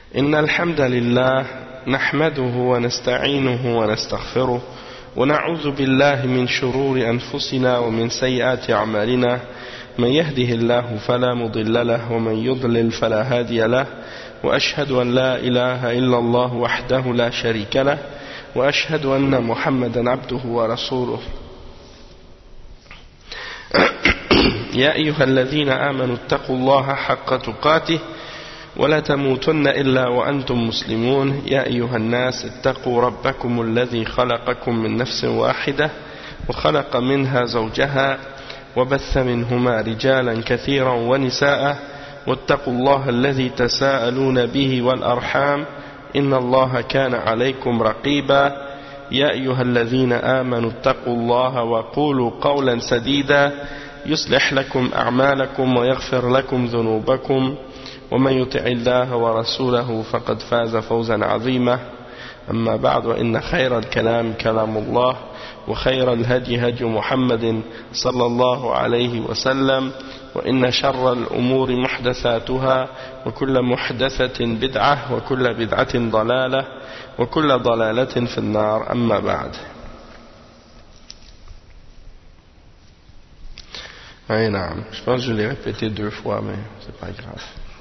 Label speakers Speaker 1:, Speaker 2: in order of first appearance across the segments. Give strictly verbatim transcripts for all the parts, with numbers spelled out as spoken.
Speaker 1: إن الحمد لله نحمده ونستعينه ونستغفره ونعوذ بالله من شرور أنفسنا ومن سيئات أعمالنا من يهده الله فلا مضل له ومن يضلل فلا هادي له وأشهد أن لا إله إلا الله وحده لا شريك له وأشهد أن محمدا عبده ورسوله يا أيها الذين آمنوا اتقوا الله حق تقاته ولا تموتن إلا وأنتم مسلمون يا أيها الناس اتقوا ربكم الذي خلقكم من نفس واحدة وخلق منها زوجها وبث منهما رجالا كثيرا ونساء واتقوا الله الذي تساءلون به والأرحام إن الله كان عليكم رقيبا يا أيها الذين آمنوا اتقوا الله وقولوا قولا سديدا يصلح لكم أعمالكم ويغفر لكم ذنوبكم ومن يطع الله ورسوله فقد فاز فوزا عظيما أما بعد وإن خير الكلام كلام الله وخير الهدي هدي محمد صلى الله عليه وسلم وإن شر الأمور محدثاتها وكل محدثة بدعة وكل بدعة ضلالة وكل ضلالة في النار أما بعد. Oui, non, je pense que je l'ai répété deux fois, mais c'est pas grave.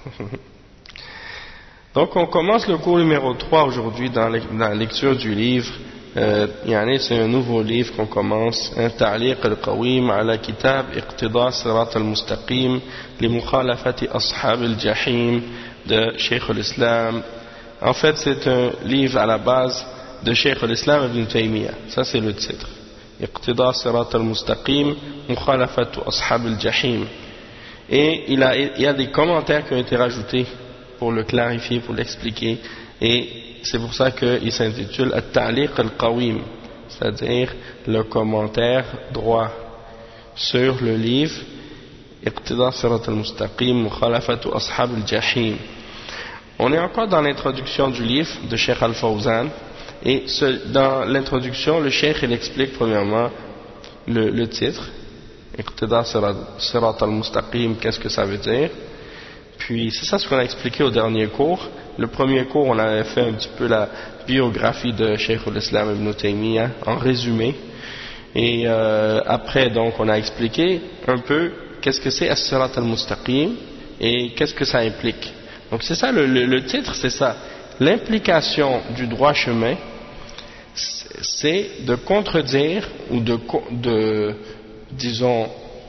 Speaker 1: Donc on commence le cours numéro trois aujourd'hui dans la lecture du livre. Euh, c'est un nouveau livre qu'on commence, un Ta'liq al-Qawim ala kitab Iqtida Sirat al-Mustaqim li mukhalafati ashab al-Jahim de Cheikh al-Islam. En fait c'est un livre à la base de Cheikh al-Islam ibn Taymiyyah, ça c'est le titre. Iqtida Sirat al-Mustaqim mukhalafati ashab al-Jahim. Et il, a, il y a des commentaires qui ont été rajoutés pour le clarifier, pour l'expliquer, et c'est pour ça qu'il s'intitule At-Ta'liq al-Qawim, c'est-à-dire le commentaire droit sur le livre Iqtida Sirat al-Mustaqim Mukhalafatu Ashab al-Jahim. On est encore dans l'introduction du livre de Cheikh Al-Fawzan, et ce, dans l'introduction, le Cheikh il explique premièrement le, le titre Iqtida Sirat al-Mustaqim, qu'est-ce que ça veut dire? Puis c'est ça ce qu'on a expliqué au dernier cours. Le premier cours, on avait fait un petit peu la biographie de Cheikh al-Islam ibn Taymiyyah en résumé. Et euh, après, donc, on a expliqué un peu qu'est-ce que c'est As-Sirat al-Mustaqim et qu'est-ce que ça implique. Donc c'est ça, le, le, le titre, c'est ça. L'implication du droit chemin, c'est de contredire ou de... de disons,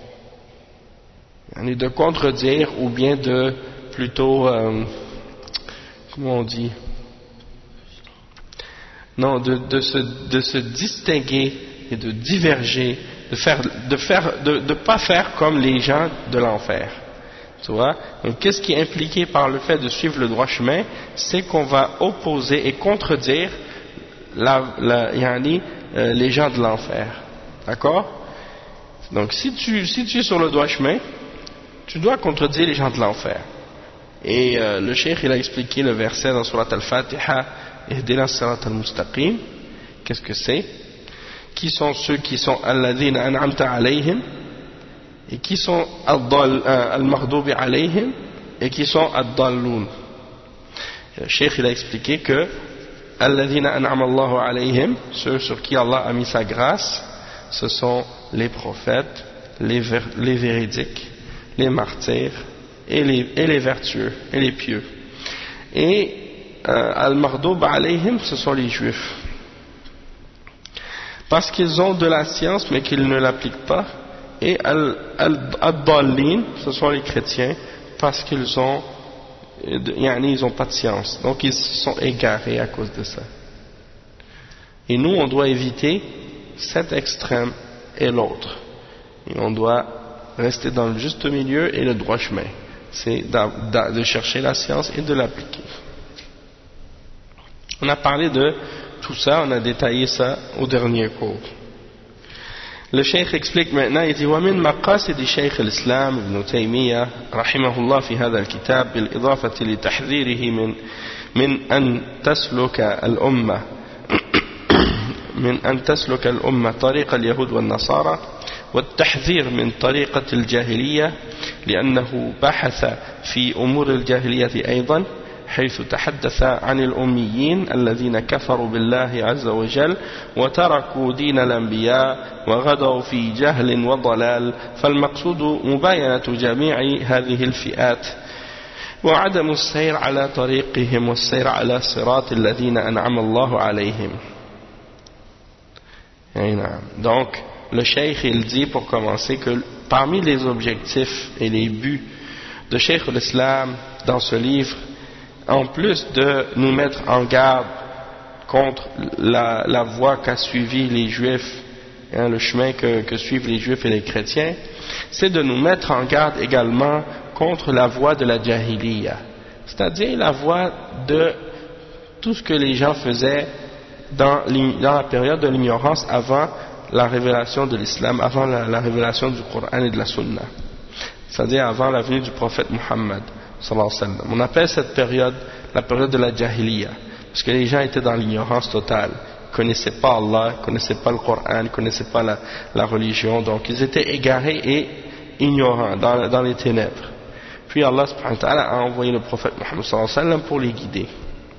Speaker 1: de contredire ou bien de plutôt, euh, comment on dit, non, de, de, se, de se distinguer et de diverger, de faire, de faire, de, de pas faire comme les gens de l'enfer. Tu vois? Donc, qu'est-ce qui est impliqué par le fait de suivre le droit chemin? C'est qu'on va opposer et contredire la, la, yani, euh, les gens de l'enfer. D'accord? Donc si tu, si tu es sur le droit chemin, tu dois contredire les gens de l'enfer. Et euh, le cheikh il a expliqué le verset dans Surat al-Fatiha, Ihdina Sirat al-Mustaqim, qu'est-ce que c'est? Qui sont ceux qui sont alladhina an'amta alayhim, et qui sont al-maghdubi alayhim, et qui sont ad-dalloun. Le cheikh il a expliqué que alladhina an'ama Allahu alayhim, ceux sur qui Allah a mis sa grâce, ce sont les prophètes, les, ver, les véridiques, les martyrs et les, et les vertueux et les pieux. Et euh, al-Mardoub alayhim, ce sont les juifs. Parce qu'ils ont de la science mais qu'ils ne l'appliquent pas. Et al-Dallin, ce sont les chrétiens parce qu'ils ont, yani, ils n'ont pas de science. Donc ils sont égarés à cause de ça. Et nous, on doit éviter cet extrême et l'autre. Et on doit rester dans le juste milieu et le droit chemin. C'est de chercher la science et de l'appliquer. On a parlé de tout ça, on a détaillé ça au dernier cours. Le cheikh explique maintenant, il dit ومن مقاصد شيخ الإسلام ابن تيمية رحمه الله في هذا الكتاب بالإضافة لتحذيره من من أن تسلك الأمة من أن تسلك الأمة طريق اليهود والنصارى والتحذير من طريقة الجاهلية لأنه بحث في أمور الجاهلية أيضا حيث تحدث عن الأميين الذين كفروا بالله عز وجل وتركوا دين الأنبياء وغدوا في جهل وضلال، فالمقصود مباينة جميع هذه الفئات وعدم السير على طريقهم والسير على صراط الذين أنعم الله عليهم. Donc, le cheikh il dit pour commencer que parmi les objectifs et les buts de Cheikh l'Islam dans ce livre, en plus de nous mettre en garde contre la, la voie qu'a suivi les Juifs, hein, le chemin que, que suivent les Juifs et les chrétiens, c'est de nous mettre en garde également contre la voie de la Jahiliya, c'est-à-dire la voie de tout ce que les gens faisaient dans, dans la période de l'ignorance avant la révélation de l'islam, avant la, la révélation du Coran et de la Sunna, c'est-à-dire avant la venue du prophète Muhammad sallallahu alayhi wa sallam. On appelle cette période la période de la Jahiliya, parce que les gens étaient dans l'ignorance totale, ils ne connaissaient pas Allah, ils ne connaissaient pas le Coran, ils ne connaissaient pas la, la religion, donc ils étaient égarés et ignorants dans, dans les ténèbres. Puis Allah subhanahu wa ta'ala a envoyé le prophète Muhammad sallallahu alayhi wa sallam pour les guider.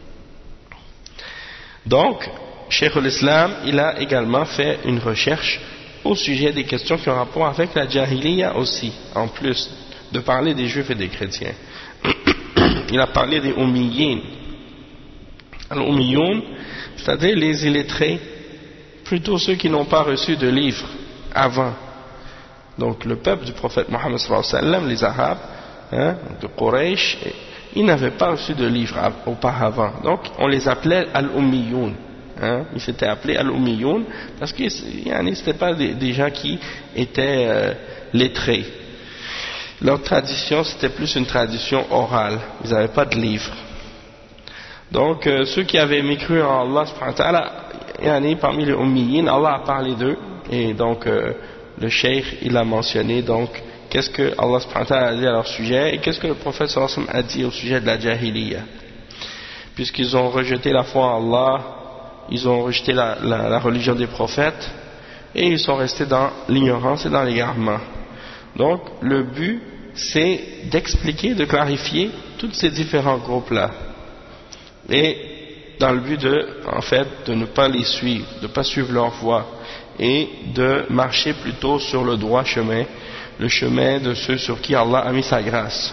Speaker 1: Donc, Cheikh l'Islam, il a également fait une recherche au sujet des questions qui ont rapport avec la Jahiliya aussi, en plus de parler des Juifs et des chrétiens. Il a parlé des Ummiyin. Al-Ummiyun, c'est-à-dire les illettrés, plutôt ceux qui n'ont pas reçu de livres avant. Donc le peuple du prophète Mohammed sallallahu alayhi wa sallam, les Arabes, hein, de Quraysh, ils n'avaient pas reçu de livres auparavant. Donc on les appelait Al-Ummiyun. Hein, ils s'étaient appelés Al-Ummiyun parce que n'étaient pas des, des gens qui étaient euh, lettrés. Leur tradition c'était plus une tradition orale, ils n'avaient pas de livres. Donc euh, ceux qui avaient mécru en Allah subhanahu wa ta'ala, parmi les Ummiyin, Allah a parlé d'eux, et donc euh, le cheikh il a mentionné donc qu'est-ce que Allah subhanahu wa ta'ala a dit à leur sujet et qu'est-ce que le prophète sallallahu alayhi wa sallam a dit au sujet de la Jahiliya, puisqu'ils ont rejeté la foi en Allah, ils ont rejeté la, la, la religion des prophètes et ils sont restés dans l'ignorance et dans l'égarement. Donc le but c'est d'expliquer, de clarifier tous ces différents groupes-là, et dans le but de, en fait, de ne pas les suivre, de ne pas suivre leur voie, et de marcher plutôt sur le droit chemin, le chemin de ceux sur qui Allah a mis sa grâce.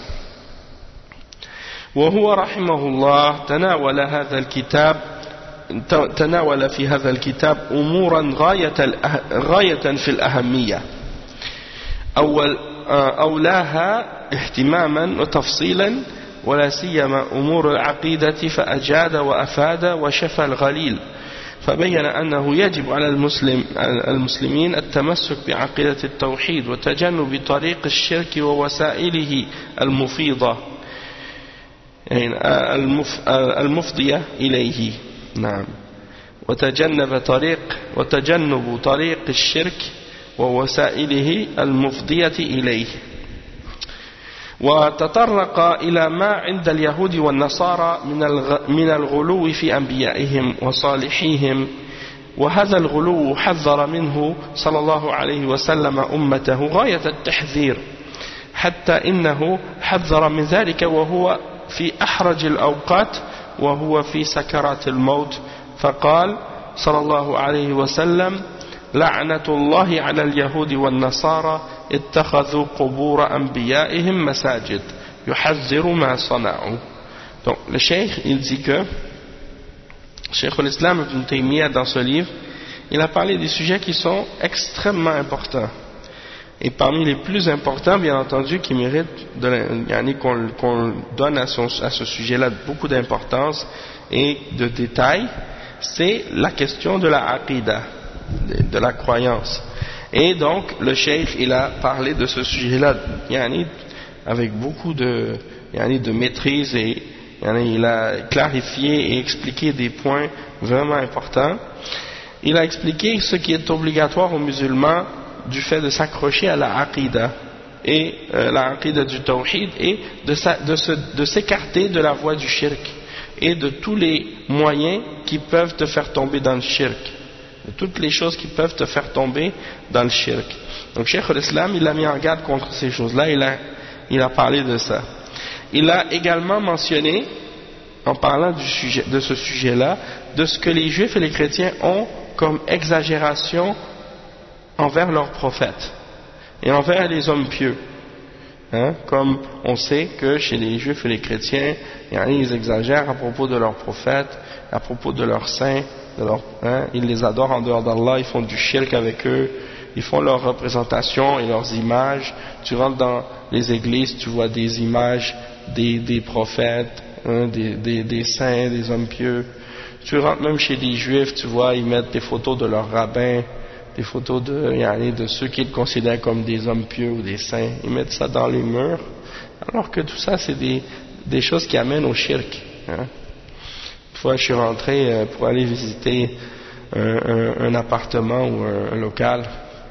Speaker 1: وهو رحمه الله تناول هذا الكتاب تناول في هذا الكتاب أمورا غاية غاية في الأهمية، أول أولاها اهتماما وتفصيلا، ولا سيما أمور العقيدة، فأجاد وأفاد وشفى الغليل، فبين أنه يجب على المسلم المسلمين التمسك بعقيدة التوحيد وتجنب طريق الشرك ووسائله المفيضة المفضية إليه. نعم. وتجنب طريق وتجنب طريق الشرك ووسائله المفضية إليه. وتطرق إلى ما عند اليهود والنصارى من الغلو في أنبيائهم وصالحيهم، وهذا الغلو حذر منه صلى الله عليه وسلم أمته غاية التحذير، حتى إنه حذر من ذلك وهو في أحرج الأوقات وهو في سكرات الموت، فقال صلى الله عليه وسلم: لعنة الله على اليهود والنصارى اتخذوا قبور أنبيائهم مساجد يحذر ما صنعوا. Donc le cheikh il dit que Cheikh l'Islam Ibn Taymiyyah dans ce livre il a parlé des sujets qui sont extrêmement importants, et parmi les plus importants bien entendu qui méritent qu'on qu'on donne à, son, à ce sujet là beaucoup d'importance et de détails, c'est la question de la aqidah, de, de la croyance. Et donc le cheikh il a parlé de ce sujet là yani, avec beaucoup de, yani, de maîtrise, et yani, il a clarifié et expliqué des points vraiment importants. Il a expliqué ce qui est obligatoire aux musulmans du fait de s'accrocher à la aqidah et euh, la aqidah du tawhid, et de, sa, de, se, de s'écarter de la voie du shirk et de tous les moyens qui peuvent te faire tomber dans le shirk, de toutes les choses qui peuvent te faire tomber dans le shirk. Donc Cheikh l'Islam il a mis en garde contre ces choses-là, il a, il a parlé de ça. Il a également mentionné en parlant du sujet, de ce sujet-là, de ce que les juifs et les chrétiens ont comme exagération envers leurs prophètes et envers les hommes pieux. Hein, comme on sait que chez les juifs et les chrétiens, ils exagèrent à propos de leurs prophètes, à propos de leurs saints, de leur, hein, ils les adorent en dehors d'Allah, ils font du shirk avec eux, ils font leurs représentations et leurs images. Tu rentres dans les églises, tu vois des images des, des prophètes, hein, des, des, des saints, des hommes pieux. Tu rentres même chez les juifs, tu vois, ils mettent des photos de leurs rabbins, des photos de, yani, de ceux qu'ils considèrent comme des hommes pieux ou des saints. Ils mettent ça dans les murs, alors que tout ça, c'est des, des choses qui amènent au shirk. Hein. Une fois, je suis rentré euh, pour aller visiter un, un, un appartement ou un, un local,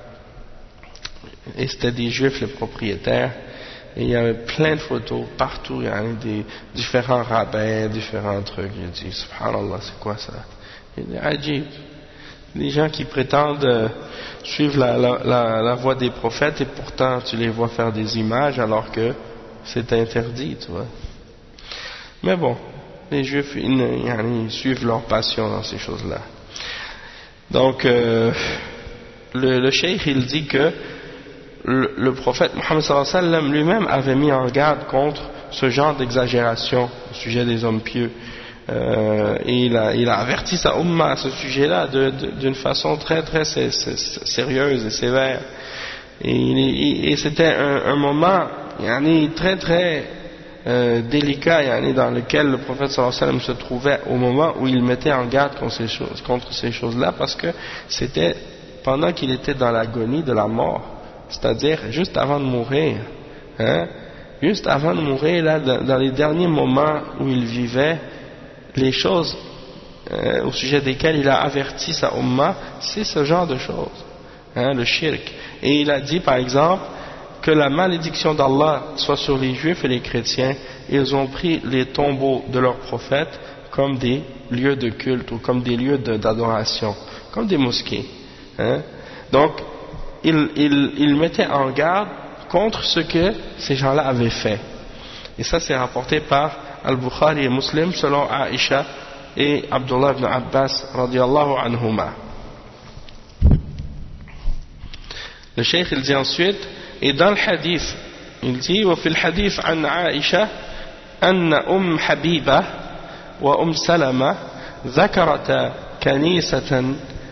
Speaker 1: et c'était des juifs les propriétaires, et il y avait plein de photos partout, il y avait des différents rabbins, différents trucs. J'ai dit, subhanallah, c'est quoi ça? Il dit, ajib. Les gens qui prétendent euh, suivre la, la, la, la voie des prophètes, et pourtant tu les vois faire des images alors que c'est interdit, tu vois. Mais bon, les juifs, ils, ils, ils suivent leur passion dans ces choses-là. Donc, euh, le, le cheikh, il dit que le, le prophète Mohammed sallallahu alayhi wa sallam lui-même avait mis en garde contre ce genre d'exagération au sujet des hommes pieux. Euh, et il a, il a averti sa umma à ce sujet-là de, de, d'une façon très très sé, sé, sérieuse et sévère. Et, et, et c'était un, un moment yani, très très euh, délicat yani, dans lequel le prophète sallallahu alayhi wa sallam se trouvait au moment où il mettait en garde contre ces choses, contre ces choses-là, parce que c'était pendant qu'il était dans l'agonie de la mort, c'est-à-dire juste avant de mourir, hein, juste avant de mourir, là, dans, dans les derniers moments où il vivait, les choses euh, au sujet desquelles il a averti sa umma, c'est ce genre de choses, hein, le shirk. Et il a dit par exemple que la malédiction d'Allah soit sur les juifs et les chrétiens. Ils ont pris les tombeaux de leurs prophètes comme des lieux de culte ou comme des lieux de, d'adoration, comme des mosquées, hein. Donc il, il, il mettait en garde contre ce que ces gens-là avaient fait. Et ça c'est rapporté par Al-Bukhari et Muslim selon Aïcha et Abdullah ibn Abbas radiyallahu anhuma. Le cheikh il dit ensuite, et dans le hadith, il dit, وفي الحديث عن عائشة أن أم حبيبة وأم سلمة ذكرتا كنيسة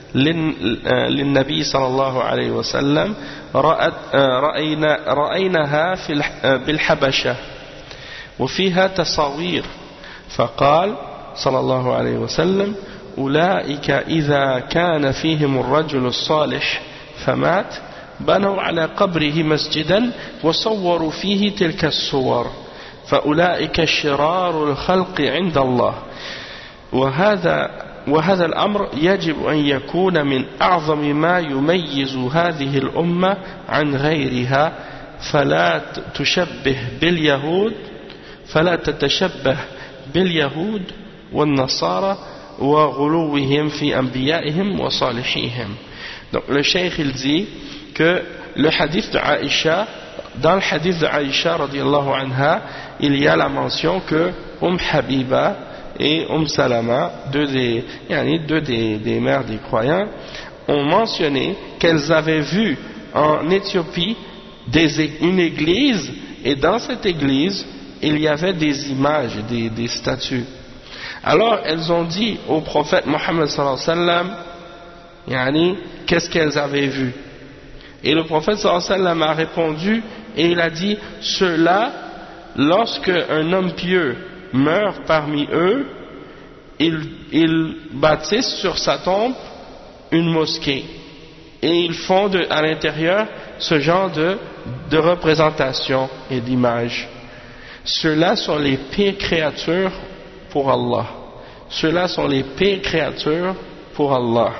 Speaker 1: للنبي صلى الله عليه وسلم رأينا رأيناها في بالحبشة وفيها تصاوير فقال صلى الله عليه وسلم أولئك إذا كان فيهم الرجل الصالح فمات بنوا على قبره مسجدا وصوروا فيه تلك الصور فأولئك شرار الخلق عند الله وهذا وهذا الأمر يجب أن يكون من أعظم ما يميز هذه الأمة عن غيرها فلا تشبه باليهود فلا تتشبه باليهود والنصارى وغلوهم في أنبيائهم وصالحيهم. Donc le cheikh il dit que le hadith de Aïcha, dans le hadith de Aïcha radiyallahu anha, il y a la mention que Umm Habiba et Umm Salama, deux des, yani deux des, des mères des croyants, ont mentionné qu'elles avaient vu en Éthiopie des, une église, et dans cette église il y avait des images, des, des statues. Alors elles ont dit au prophète Mohammed sallallahu alayhi wa sallam, yani, qu'est-ce qu'elles avaient vu? Et le prophète sallallahu alayhi wa sallam a répondu et il a dit, ceux-là, lorsque un homme pieux meurt parmi eux, ils, ils bâtissent sur sa tombe une mosquée et ils font de, à l'intérieur ce genre de, de représentation et d'image. Ceux-là sont les pires créatures pour Allah. Ceux-là sont les pires créatures pour Allah.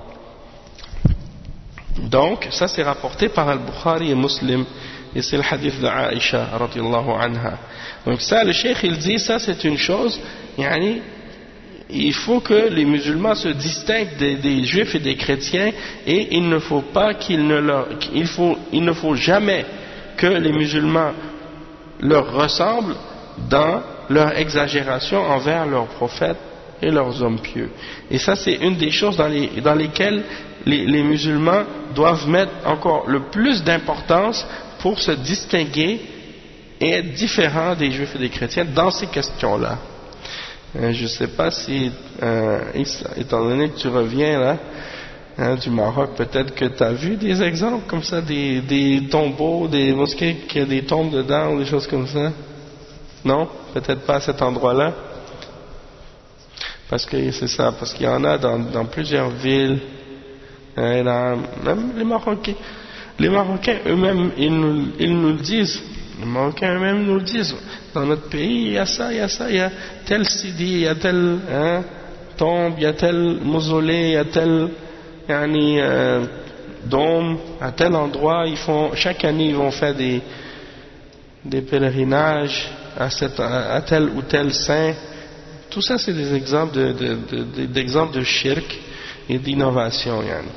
Speaker 1: Donc, ça c'est rapporté par Al-Bukhari et Muslim, et c'est le hadith de Aïcha radiyallahu anha. Donc ça, le cheikh il dit, ça c'est une chose, yani, il faut que les musulmans se distinguent des, des juifs et des chrétiens, et il ne faut pas qu'il ne leur, il faut, il ne faut jamais que les musulmans leur ressemblent dans leur exagération envers leurs prophètes et leurs hommes pieux. Et ça, c'est une des choses dans, les, dans lesquelles les, les musulmans doivent mettre encore le plus d'importance pour se distinguer et être différents des juifs et des chrétiens dans ces questions-là. Euh, je ne sais pas si, euh, étant donné que tu reviens là, hein, du Maroc, peut-être que tu as vu des exemples comme ça, des, des tombeaux, des mosquées qui a des tombes dedans ou des choses comme ça? Non? Peut-être pas à cet endroit-là? Parce que c'est ça, parce qu'il y en a dans, dans plusieurs villes, hein, dans, même les Marocains, les Marocains eux-mêmes, ils nous, ils nous le disent. Les Marocains eux-mêmes nous le disent. Dans notre pays, il y a ça, il y a ça, il y a tel sidi, il y a tel hein, tombe, il y a tel mausolée, il y a tel yani, euh, dôme, à tel endroit. Ils font, chaque année, ils vont faire des, des pèlerinages à, cette, à, à tel ou tel saint. Tout ça, c'est des exemples de, de, de, de, d'exemples de shirk et d'innovation. Yani.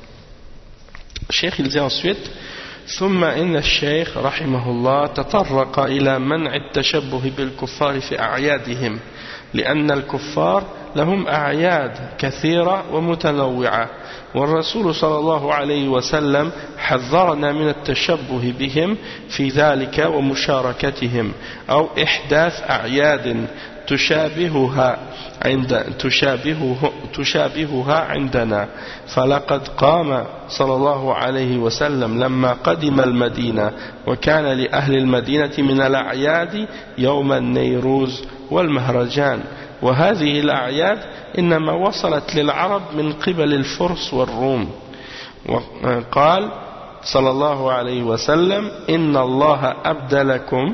Speaker 1: Cheikh, il dit ensuite, ثم إن الشيخ رحمه الله تطرق إلى منع التشبه بالكفار في أعيادهم لأن الكفار لهم أعياد كثيرة ومتنوعة والرسول صلى الله عليه وسلم حذرنا من التشبه بهم في ذلك ومشاركتهم أو إحداث أعياد تشابهها عند تشابهه تشابهها عندنا فلقد قام صلى الله عليه وسلم لما قدم المدينة وكان لأهل المدينة من الأعياد يوم النيروز والمهرجان وهذه الأعياد إنما وصلت للعرب من قبل الفرس والروم وقال صلى الله عليه وسلم إن الله أبدلكم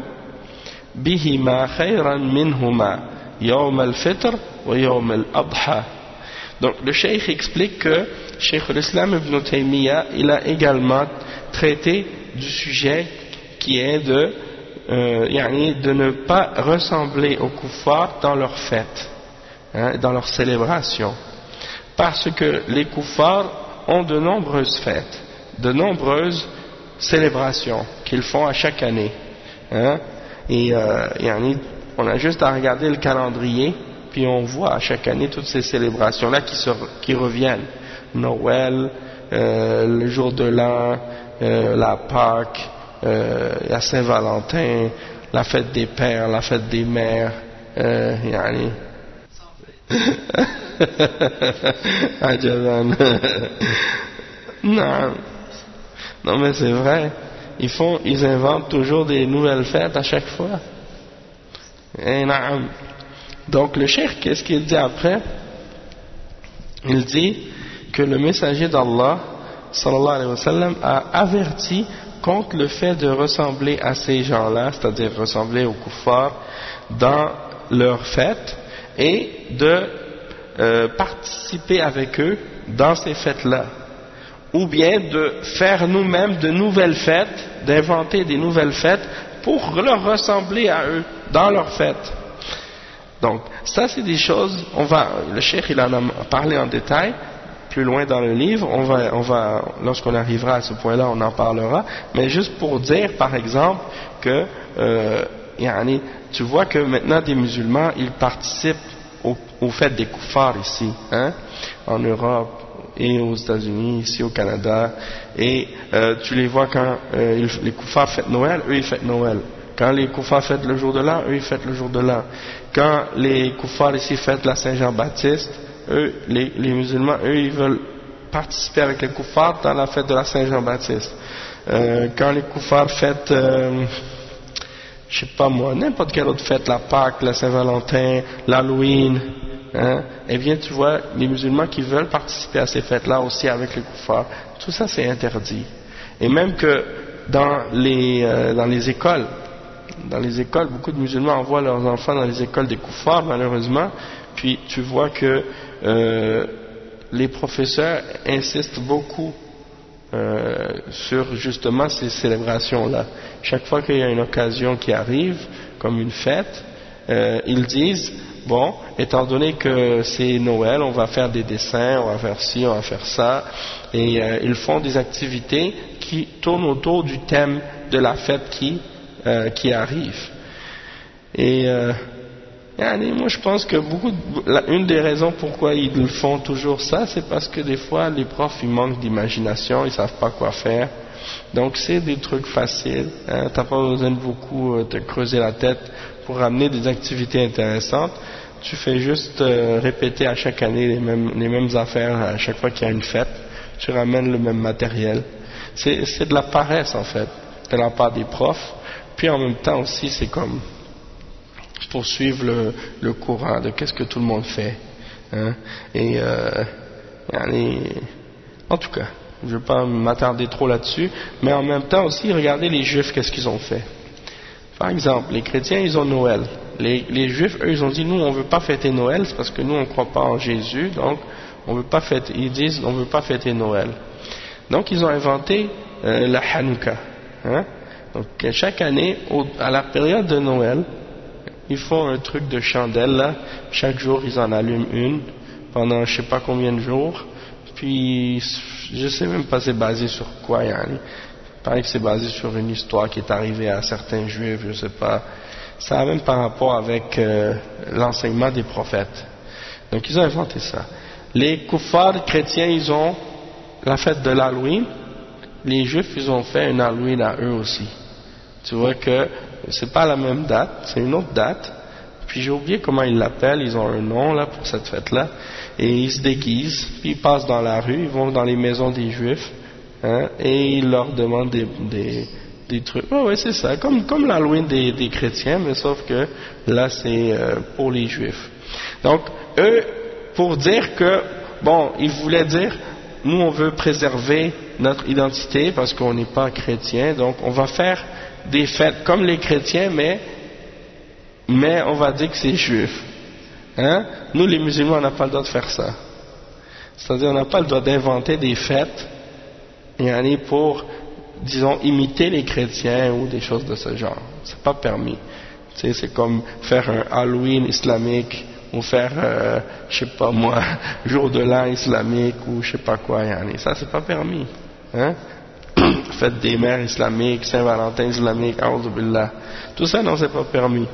Speaker 1: بهما خيرا منهما يوم الفطر ويوم الأضحى. Donc le cheikh explique que Cheikh l'Islam Ibn Taymiyyah il a également traité du sujet qui est de euh, yani de ne pas ressembler aux kuffars dans leurs fêtes, hein, dans leurs célébrations, parce que les kuffars ont de nombreuses fêtes, de nombreuses célébrations qu'ils font à chaque année, hein. Et euh, yani, on a juste à regarder le calendrier, puis on voit à chaque année toutes ces célébrations-là qui, se, qui reviennent. Noël, euh, le jour de l'an, euh, la Pâques, euh, la Saint-Valentin, la fête des pères, la fête des mères. Euh, yani. non. non mais c'est vrai. Ils font, ils inventent toujours des nouvelles fêtes à chaque fois. Et naam. Donc le cheikh, qu'est-ce qu'il dit après? Il dit que le messager d'Allah, sallallahu alayhi wa sallam, a averti contre le fait de ressembler à ces gens-là, c'est-à-dire ressembler aux kuffars dans leurs fêtes et de euh, participer avec eux dans ces fêtes-là. Ou bien de faire nous-mêmes de nouvelles fêtes, d'inventer des nouvelles fêtes pour leur ressembler à eux dans leurs fêtes. Donc, ça c'est des choses, on va, le cheikh il en a parlé en détail, plus loin dans le livre, on va, on va, lorsqu'on arrivera à ce point-là, on en parlera, mais juste pour dire, par exemple, que, euh, yani, tu vois que maintenant des musulmans, ils participent au, au fait des kuffars ici, hein, en Europe, et aux États-Unis, ici au Canada, et euh, tu les vois quand euh, ils, les kuffars fêtent Noël, eux ils fêtent Noël. Quand les kuffars fêtent le jour de l'an, eux ils fêtent le jour de l'an. Quand les kuffars ici fêtent la Saint-Jean-Baptiste, eux, les, les musulmans, eux ils veulent participer avec les kuffars dans la fête de la Saint-Jean-Baptiste. Euh, quand les kuffars fêtent, euh, je sais pas moi, n'importe quelle autre fête, la Pâques, la Saint-Valentin, l'Halloween, hein, eh bien tu vois les musulmans qui veulent participer à ces fêtes-là aussi avec les kuffars, tout ça c'est interdit. Et même que dans les, euh, dans les écoles, dans les écoles, beaucoup de musulmans envoient leurs enfants dans les écoles des kuffars malheureusement, puis tu vois que euh, les professeurs insistent beaucoup euh, sur justement ces célébrations-là. Chaque fois qu'il y a une occasion qui arrive, comme une fête, euh, ils disent bon, étant donné que c'est Noël, on va faire des dessins, on va faire ci, on va faire ça, et euh, ils font des activités qui tournent autour du thème de la fête qui, euh, qui arrive. Et euh, Yani, moi je pense que beaucoup de, la, une des raisons pourquoi ils font toujours ça, c'est parce que des fois les profs ils manquent d'imagination, ils savent pas quoi faire. Donc c'est des trucs faciles, hein, t'as pas besoin de beaucoup euh, te creuser la tête pour ramener des activités intéressantes. Tu fais juste euh, répéter à chaque année les mêmes, les mêmes affaires à chaque fois qu'il y a une fête. Tu ramènes le même matériel. C'est, c'est de la paresse en fait, de la part des profs. Puis en même temps aussi c'est comme pour suivre le, le courant de qu'est-ce que tout le monde fait, hein? Et euh, en tout cas, je ne vais pas m'attarder trop là-dessus, mais en même temps aussi, regardez les Juifs, qu'est-ce qu'ils ont fait. Par exemple, les chrétiens, ils ont Noël. Les, les Juifs, eux, ils ont dit, nous, on ne veut pas fêter Noël, c'est parce que nous, on ne croit pas en Jésus, donc on veut pas fêter. Ils disent, on ne veut pas fêter Noël. Donc, ils ont inventé euh, la Hanouka, hein? Donc, chaque année, au, à la période de Noël, ils font un truc de chandelle là, chaque jour ils en allument une, pendant je sais pas combien de jours, puis je sais même pas c'est basé sur quoi, yani. Il paraît que c'est basé sur une histoire qui est arrivée à certains juifs, je sais pas, ça a même par rapport avec euh, l'enseignement des prophètes. Donc ils ont inventé ça. Les kuffars chrétiens ils ont la fête de l'Halloween, les juifs ils ont fait un Halloween à eux aussi. Tu vois que c'est pas la même date, c'est une autre date. Puis j'ai oublié comment ils l'appellent, ils ont un nom là pour cette fête-là. Et ils se déguisent, puis ils passent dans la rue, ils vont dans les maisons des Juifs, hein, et ils leur demandent des, des, des trucs. Oh, ouais, c'est ça, comme, comme l'Halloween des, des chrétiens, mais sauf que là c'est euh, pour les Juifs. Donc eux, pour dire que, bon, ils voulaient dire, nous on veut préserver notre identité parce qu'on n'est pas chrétien, donc on va faire des fêtes comme les chrétiens, mais, mais on va dire que c'est juif. Hein? Nous les musulmans, on n'a pas le droit de faire ça. C'est-à-dire on n'a pas le droit d'inventer des fêtes et pour, disons, imiter les chrétiens ou des choses de ce genre. C'est pas permis. Tu sais, c'est comme faire un Halloween islamique ou faire, euh, je sais pas moi, jour de l'an islamique ou je sais pas quoi. Yani. Ça, c'est pas permis. Hein? Fête des mères islamiques, Saint-Valentin islamique, a'oudhu billah. Tout ça, non, c'est pas permis.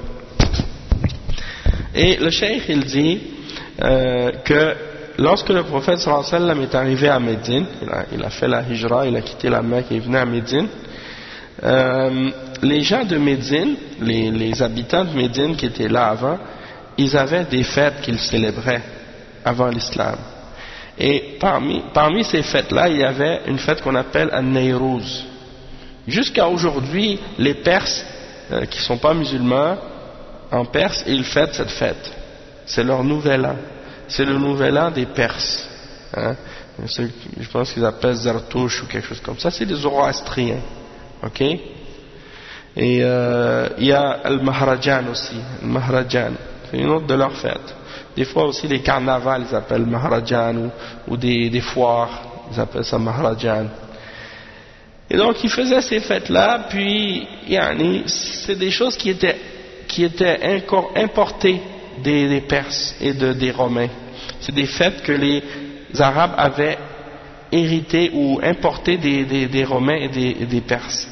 Speaker 1: Et le cheikh, il dit euh, que lorsque le prophète sallallahu alayhi wa sallam est arrivé à Médine, il a, il a fait la hijra, il a quitté la Mecque et est venu à Médine, euh, les gens de Médine, les, les habitants de Médine qui étaient là avant, ils avaient des fêtes qu'ils célébraient avant l'islam. Et parmi, parmi ces fêtes-là, il y avait une fête qu'on appelle An-Nayrouz. Jusqu'à aujourd'hui, les Perses, euh, qui ne sont pas musulmans, en Perse, ils fêtent cette fête. C'est leur nouvel an. C'est le nouvel an des Perses. Hein. Je pense qu'ils appellent Zartouch ou quelque chose comme ça. C'est des Zoroastriens. Ok? Et euh, il y a Al-Mahrajan aussi. Al-Mahrajan. C'est une autre de leurs fêtes. Des fois aussi les carnavals, ils appellent Maharajan, ou, ou des, des foires, ils appellent ça Maharajan. Et donc ils faisaient ces fêtes-là, puis yani, c'est des choses qui étaient, qui étaient importées des, des Perses et de, des Romains. C'est des fêtes que les Arabes avaient héritées ou importées des, des, des Romains et des, et des Perses.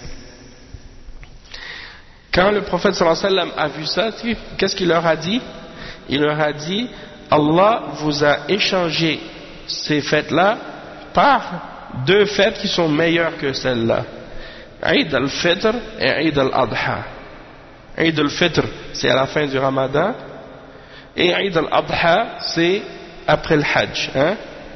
Speaker 1: Quand le prophète sallallahu alayhi wa sallam a vu ça, qu'est-ce qu'il leur a dit? Il leur a dit, Allah vous a échangé ces fêtes-là par deux fêtes qui sont meilleures que celles-là. Eid al-Fitr et Eid al-Adha. Eid al-Fitr, c'est à la fin du Ramadan, et Eid al-Adha, c'est après le Hajj. Hein?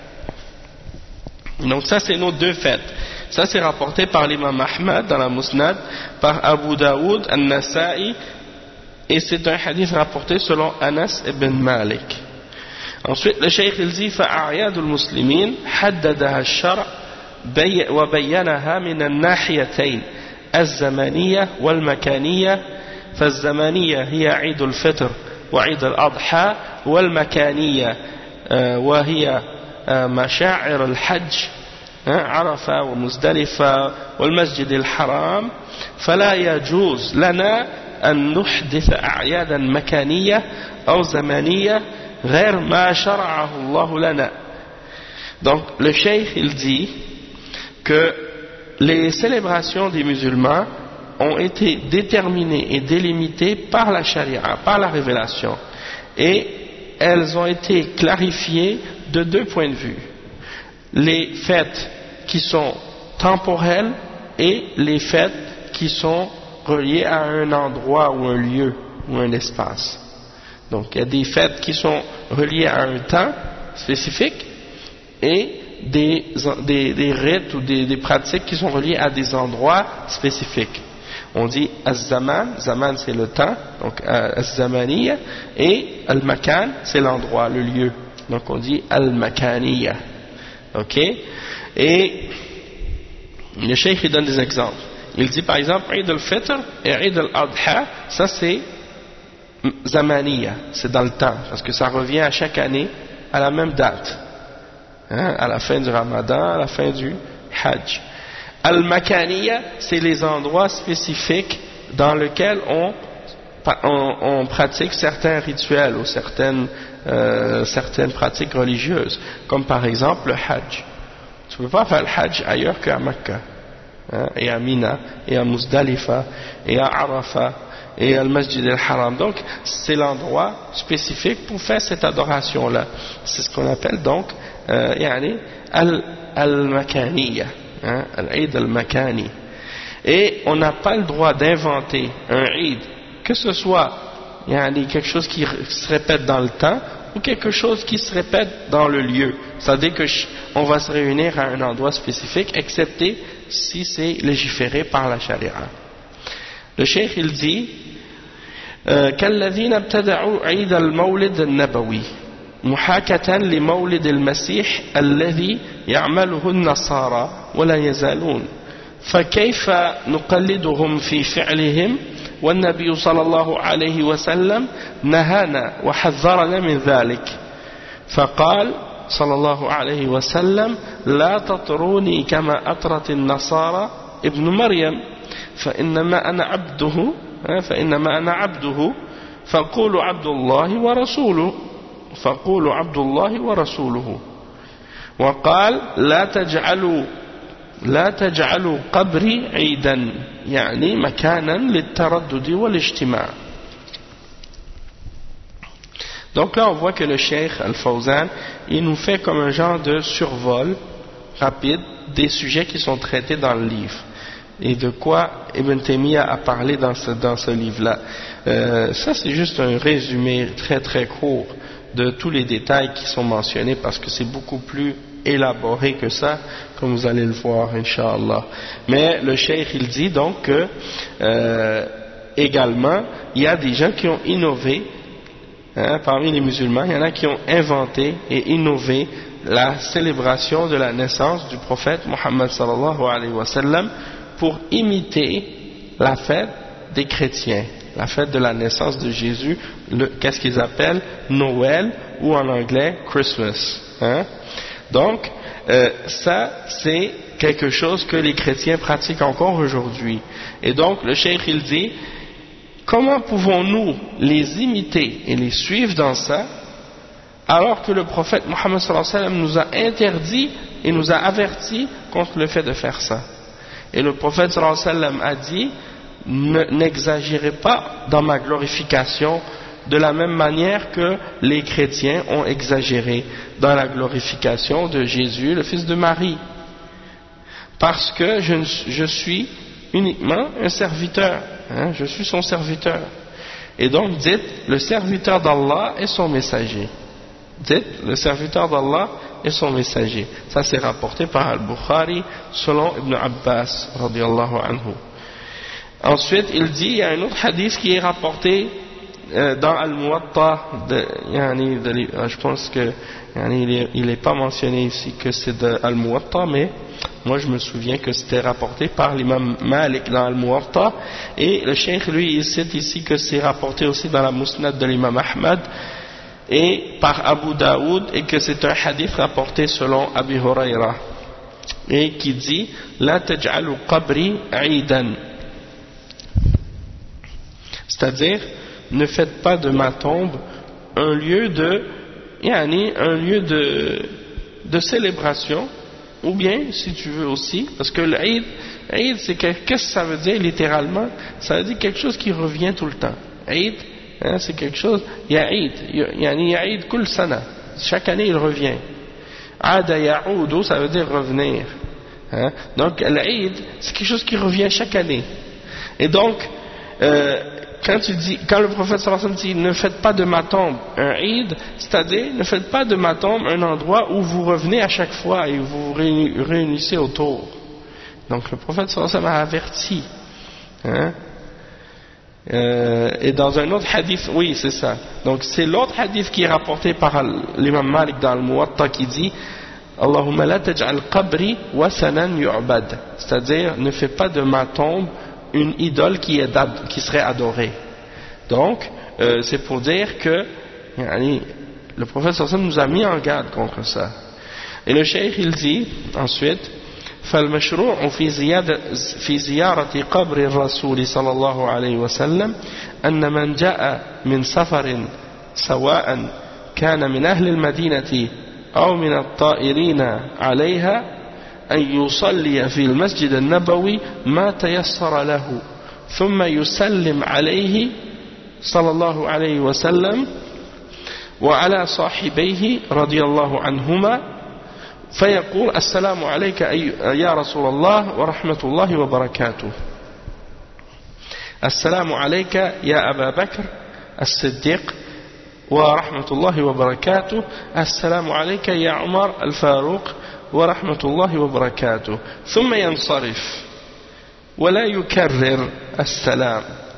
Speaker 1: Donc ça, c'est nos deux fêtes. Ça, c'est rapporté par l'imam Ahmad dans la Musnad, par Abu Daoud, An-Nasa'i, et c'est un hadith rapporté selon Anas ibn Malik. Ensuite, le cheikh il dit فأعياد المسلمين حددها الشرع وبينها من الناحيتين الزمانية والمكانية فالزمانية هي عيد الفطر وعيد الأضحى والمكانية وهي مشاعر الحج عرفة ومزدلفة والمسجد الحرام فلا يجوز لنا أن نحدث أعيادا مكانية أو زمانية غير ما شرعه الله لنا. Donc le cheikh il dit que les célébrations des musulmans ont été déterminées et délimitées par la charia, par la révélation. et elles ont été clarifiées de deux points de vue. Les fêtes qui sont temporelles et les fêtes qui sont reliées à un endroit ou un lieu ou un espace. Donc il y a des fêtes qui sont reliées à un temps spécifique et des, des, des rites ou des, des pratiques qui sont reliées à des endroits spécifiques. On dit az-zaman, zaman c'est le temps, donc az-zamaniya, et al-makan c'est l'endroit, le lieu. Donc on dit al-makaniya. Ok? Et le cheikh il donne des exemples. Il dit par exemple Eid al-Fitr et Eid al-Adha, ça c'est zamaniya, c'est dans le temps, parce que ça revient à chaque année à la même date, hein, à la fin du Ramadan, à la fin du Hajj. Al-Makaniya, c'est les endroits spécifiques dans lesquels on, on, on pratique certains rituels ou certaines, euh, certaines pratiques religieuses, comme par exemple le Hajj. Tu ne peux pas faire le Hajj ailleurs qu'à Mecca, hein, et à Mina, et à Muzdalifa, et à Arafat, et à Masjid al-Haram. Donc, c'est l'endroit spécifique pour faire cette adoration-là. C'est ce qu'on appelle donc, euh, yani, al-Makaniya. Hein, l'Eid al-Makani. Et on n'a pas le droit d'inventer un Eid, que ce soit yani, quelque chose qui se répète dans le temps ou quelque chose qui se répète dans le lieu. C'est-à-dire qu'on va se réunir à un endroit spécifique, excepté si c'est légiféré par la charia. Le cheikh il dit كالذين ابتدعوا عيد المولد النبوي محاكاة لمولد المسيح الذي يعمله النصارى ولا يزالون فكيف نقلدهم في فعلهم والنبي صلى الله عليه وسلم نهانا وحذرنا من ذلك فقال صلى الله عليه وسلم لا تطروني كما أطرت النصارى ابن مريم فإنما أنا عبده فإنما أنا عبده فقولوا عبد الله ورسوله فقولوا عبد الله ورسوله وقال لا تجعلوا لا تجعلوا قبري عيدا يعني مكانا للتردد والاجتماع. Donc là on voit que le Cheikh Al-Fawzan il nous fait comme un genre de survol rapide des sujets qui sont traités dans le livre et de quoi Ibn Taymiyyah a parlé dans ce, dans ce livre-là. Euh, ça c'est juste un résumé très très court de tous les détails qui sont mentionnés parce que c'est beaucoup plus élaboré que ça, comme vous allez le voir, Inch'Allah. Mais le cheikh il dit donc que euh, également il y a des gens qui ont innové, hein, parmi les musulmans, il y en a qui ont inventé et innové la célébration de la naissance du prophète Muhammad sallallahu alayhi wa sallam pour imiter la fête des chrétiens, la fête de la naissance de Jésus, qu'est-ce qu'ils appellent Noël ou en anglais Christmas, hein? Donc euh, ça c'est quelque chose que les chrétiens pratiquent encore aujourd'hui. Et donc le cheikh il dit comment pouvons-nous les imiter et les suivre dans ça alors que le prophète Muhammad sallallahu alayhi wa sallam nous a interdit et nous a averti contre le fait de faire ça. Et le prophète sallallahu alayhi wa sallam a dit n'exagérez pas dans ma glorification de la même manière que les chrétiens ont exagéré dans la glorification de Jésus, le fils de Marie, parce que je, je suis uniquement un serviteur, hein, je suis son serviteur. Et donc dites le serviteur d'Allah est son messager. Dites le serviteur d'Allah est son messager. Ça c'est rapporté par Al-Bukhari selon Ibn Abbas radiyallahu anhu. Ensuite, il dit, il y a un autre hadith qui est rapporté euh, dans Al-Muwatta, yani, je pense que yani, il n'est pas mentionné ici que c'est de Al-Muwatta, mais moi je me souviens que c'était rapporté par l'imam Malik dans Al-Muwatta, et le cheikh lui il cite ici que c'est rapporté aussi dans la Musnad de l'imam Ahmad et par Abu Daoud, et que c'est un hadith rapporté selon Abi Hurayra, et qui dit La taj'alu qabri aidan, c'est-à-dire ne faites pas de ma tombe un lieu de yani, un lieu de, de célébration, ou bien si tu veux aussi, parce que l'Eid, Eid c'est qu'est-ce que ça veut dire littéralement? Ça veut dire quelque chose qui revient tout le temps. Eid, hein, c'est quelque chose, ya'id, yani ya'id kul sana, chaque année il revient. Ada ya'udu, ça veut dire revenir. Hein? Donc l'Aïd, c'est quelque chose qui revient chaque année. Et donc, euh, quand, tu dis, quand le prophète sallallahu alayhi wa sallam dit ne faites pas de ma tombe un Eid, c'est-à-dire ne faites pas de ma tombe un endroit où vous revenez à chaque fois et vous vous réunissez autour. Donc le prophète sallallahu alayhi wa sallam a averti. Hein? Euh, et dans un autre hadith, oui c'est ça. Donc c'est l'autre hadith qui est rapporté par l'imam Malik dans le Muwatta qui dit Allahumma la taj'al qabri wasanan yu'bad, c'est-à-dire ne fais pas de ma tombe une idole qui, est qui serait adorée. Donc euh, c'est pour dire que yani, le prophète sallallahu alayhi wa sallam nous a mis en garde contre ça. Et le cheikh il dit ensuite فالمشروع في زيادة في زيارة قبر الرسول صلى الله عليه وسلم أن من جاء من سفر سواء كان من أهل المدينة أو من الطائرين عليها أن يصلي في المسجد النبوي ما تيسر له ثم يسلم عليه صلى الله عليه وسلم وعلى صاحبيه رضي الله عنهما فيقول السلام عليك يا رسول الله ورحمة الله وبركاته السلام عليك يا أبا بكر الصديق ورحمة الله وبركاته السلام عليك يا عمر الفاروق ورحمة الله وبركاته ثم ينصرف ولا يكرر السلام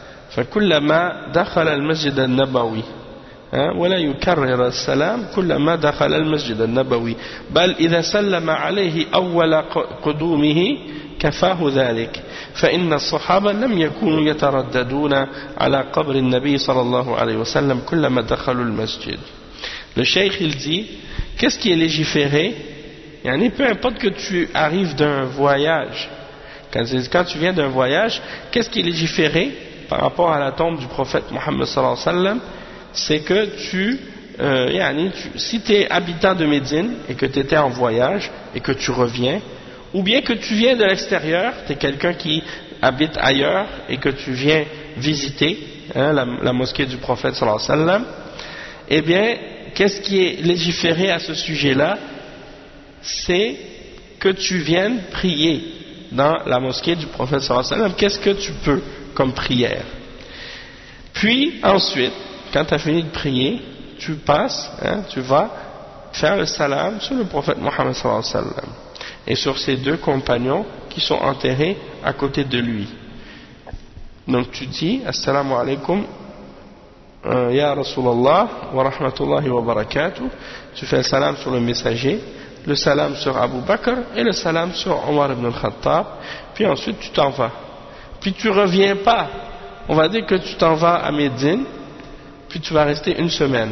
Speaker 1: فكلما دخل المسجد النبوي ولا يكرر السلام كلما دخل المسجد النبوي بل إذا سلم عليه أول قدومه كفاه ذلك فإن الصحابة لم يكونوا يترددون على قبر النبي صلى الله عليه وسلم كلما دخلوا المسجد. Le cheikh il dit qu'est-ce qui est légiféré, yani, peu importe que tu arrives d'un voyage, quand, quand tu viens d'un voyage, qu'est-ce qui est légiféré par rapport à la tombe du prophète Mohammed sallallahu alayhi wa sallam, c'est que tu, euh, yani, tu si tu es habitant de Médine et que tu étais en voyage et que tu reviens, ou bien que tu viens de l'extérieur, tu es quelqu'un qui habite ailleurs et que tu viens visiter hein, la, la mosquée du prophète sallallahu alayhi wa sallam, eh bien, qu'est-ce qui est légiféré à ce sujet-là? C'est que tu viennes prier dans la mosquée du prophète sallallahu alayhi wa sallam. Qu'est-ce que tu peux comme prière? Puis ensuite, quand tu as fini de prier, tu passes, hein, tu vas faire le salam sur le prophète Mohammed sallallahu alayhi wa sallam et sur ses deux compagnons qui sont enterrés à côté de lui. Donc tu dis assalamu alaikum euh, ya Rasulallah wa rahmatullahi wa barakatuh. Tu fais le salam sur le messager, le salam sur Abu Bakr et le salam sur Omar ibn al-Khattab. Puis ensuite tu t'en vas. Puis tu reviens pas. On va dire que tu t'en vas à Médine, puis tu vas rester une semaine.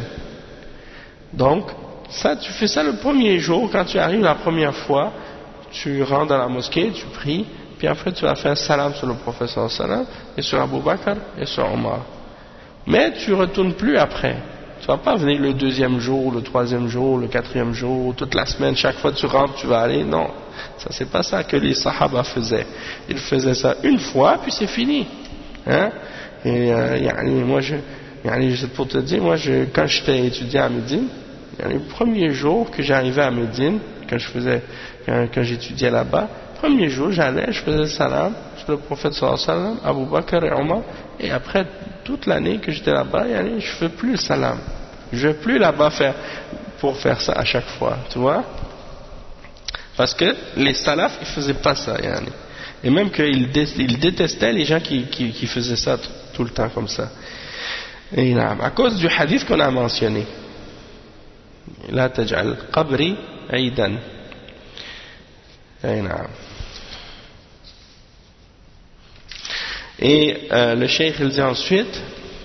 Speaker 1: Donc ça, tu fais ça le premier jour, quand tu arrives la première fois, tu rentres dans la mosquée, tu pries, puis après tu vas faire salam sur le prophète sallallahu alayhi wa sallam et sur Abu Bakr et sur Omar. Mais tu ne retournes plus après. Tu ne vas pas venir le deuxième jour, le troisième jour, le quatrième jour, toute la semaine, chaque fois que tu rentres, tu vas aller. Non, ça c'est pas ça que les sahaba faisaient. Ils faisaient ça une fois, puis c'est fini. Hein? Et euh, yani, moi, je, yani, pour te dire, moi, je, quand j'étais étudiant à Médine, le premier jour que j'arrivais à Médine, quand je faisais, quand, quand j'étudiais là-bas, premier jour, j'allais, je faisais le salam sur le prophète sallallahu alayhi wa sallam, Abu Bakr et Omar, et après toute l'année que j'étais là-bas, je ne fais plus le salam. Je ne vais plus là-bas faire, pour faire ça à chaque fois, tu vois. Parce que les salafs, ils ne faisaient pas ça, yani. Et même qu'ils ils détestaient les gens qui, qui, qui faisaient ça tout, tout le temps comme ça. Et à cause du hadith qu'on a mentionné. La taj'al qabri aidan. Et euh, le cheikh il dit ensuite,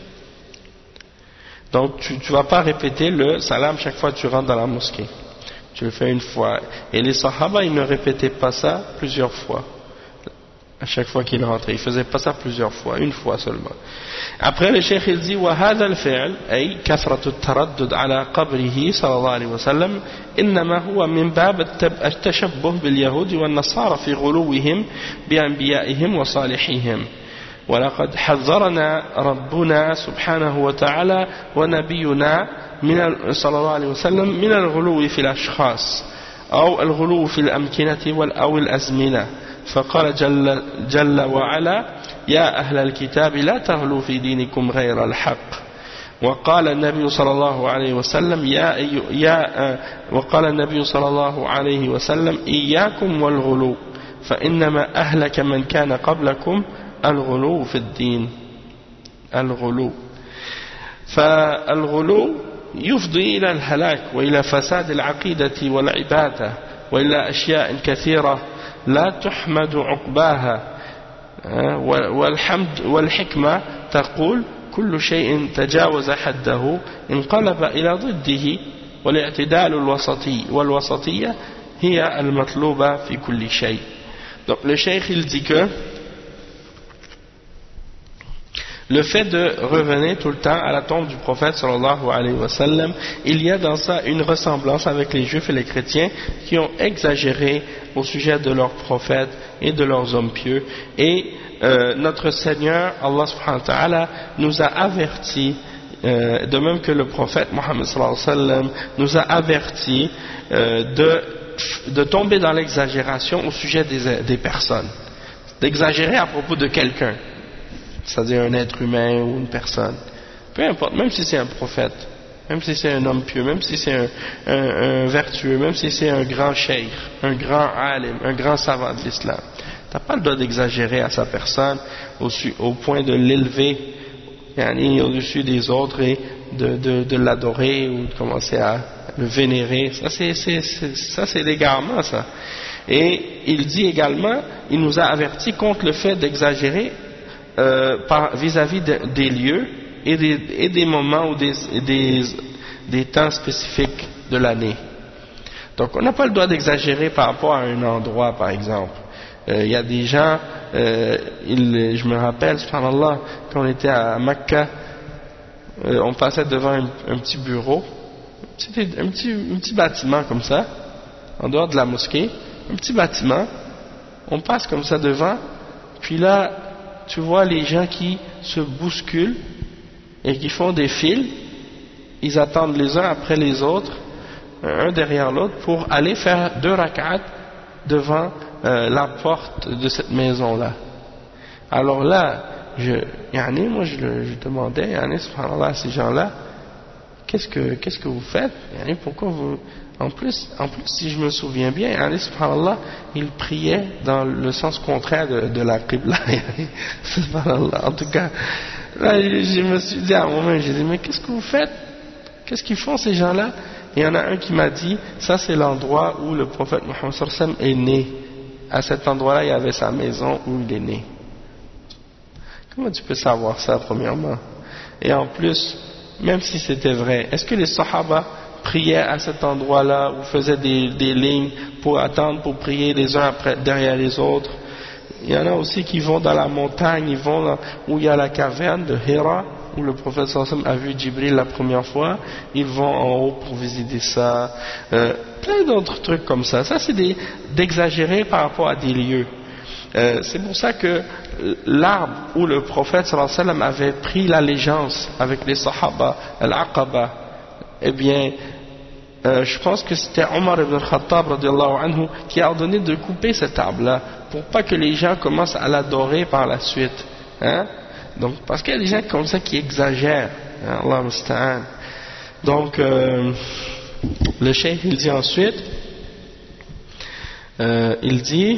Speaker 1: donc tu ne vas pas répéter le salam chaque fois que tu rentres dans la mosquée. Tu le fais une fois. Et les sahaba, ils ne répétaient pas ça plusieurs fois. À chaque fois qu'ils rentraient, ils ne faisaient pas ça plusieurs fois, une fois seulement. Après le cheikh il dit وهذا الفعل أي كثرة التردد على قبره صلى الله عليه وسلم إنما هو من باب التشبه باليهود والنصارى في غلوهم بأنبيائهم وصالحيهم. ولقد حذرنا ربنا سبحانه وتعالى ونبينا من صلى الله عليه وسلم من الغلو في الأشخاص أو الغلو في الأمكنة أو الأزمنة فقال جل, جل وعلا يا أهل الكتاب لا تغلوا في دينكم غير الحق وقال النبي صلى الله عليه وسلم يا, يا وقال النبي صلى الله عليه وسلم إياكم والغلو فإنما أهلك من كان قبلكم الغلو في الدين الغلو فالغلو يفضي إلى الهلاك وإلى فساد العقيدة والعبادة وإلى أشياء كثيرة لا تحمد عقباها والحمد والحكمة تقول كل شيء تجاوز حده انقلب إلى ضده والاعتدال الوسطي والوسطية هي المطلوبة في كل شيء. Donc le cheikh il dit que le fait de revenir tout le temps à la tombe du prophète sallallahu alayhi wa sallam, il y a dans ça une ressemblance avec les juifs et les chrétiens qui ont exagéré au sujet de leurs prophètes et de leurs hommes pieux. Et euh, notre Seigneur, Allah subhanahu wa ta'ala, nous a avertis, euh, de même que le prophète Mohammed sallallahu alayhi wa sallam nous a avertis euh, de, de tomber dans l'exagération au sujet des, des personnes, d'exagérer à propos de quelqu'un. C'est-à-dire un être humain ou une personne, peu importe, même si c'est un prophète, même si c'est un homme pieux, même si c'est un, un, un vertueux, même si c'est un grand cheikh, un grand alim, un grand savant de l'islam, tu n'as pas le droit d'exagérer à sa personne au, au point de l'élever yani, au-dessus des autres et de, de, de l'adorer ou de commencer à le vénérer. Ça c'est, c'est, c'est, ça c'est l'égarement, ça. Et il dit également, il nous a averti contre le fait d'exagérer Euh, par, vis-à-vis de, des lieux et des, et des moments ou des, des, des temps spécifiques de l'année. Donc on n'a pas le droit d'exagérer par rapport à un endroit par exemple. Il euh, y a des gens, euh, il, je me rappelle, subhanallah, quand on était à Mecca, euh, on passait devant un, un petit bureau, c'était un petit, un petit bâtiment comme ça, en dehors de la mosquée, un petit bâtiment, on passe comme ça devant, puis là, tu vois les gens qui se bousculent et qui font des files, ils attendent les uns après les autres, un derrière l'autre, pour aller faire deux rak'at devant euh, la porte de cette maison-là. Alors là, je, yani, moi je, je demandais, yani, subhanallah, à ces gens-là, qu'est-ce que, qu'est-ce que vous faites? Yani, pourquoi vous... En plus, en plus, si je me souviens bien, Ali subhanallah, il priait dans le sens contraire de, de la qibla. Subhanallah. En tout cas, là, je me suis dit à un moment, j'ai dit, mais qu'est-ce que vous faites? Qu'est-ce qu'ils font ces gens-là? Et il y en a un qui m'a dit, ça c'est l'endroit où le prophète Mohammed sallallahu alayhi wa sallam est né. À cet endroit-là, il y avait sa maison où il est né. Comment tu peux savoir ça, premièrement? Et en plus, même si c'était vrai, est-ce que les sahaba priaient à cet endroit-là ou faisaient des, des lignes pour attendre, pour prier les uns après, derrière les autres? Il y en a aussi qui vont dans la montagne, ils vont là, où il y a la caverne de Hira, où le prophète sallallahu alayhi wa sallam a vu Jibril la première fois, ils vont en haut pour visiter ça, euh, plein d'autres trucs comme ça. Ça c'est d'exagérer par rapport à des lieux. Euh, c'est pour ça que l'arbre où le prophète sallallahu alayhi wa sallam avait pris l'allégeance avec les sahaba, al-Aqaba, eh bien, euh, je pense que c'était Omar ibn al-Khattab radiallahu anhu qui a ordonné de couper cet arbre-là pour pas que les gens commencent à l'adorer par la suite. Hein? Donc, parce qu'il y a des gens comme ça qui exagèrent. Hein? Allah musta'an. Donc, euh, le cheikh il dit ensuite, euh, il dit,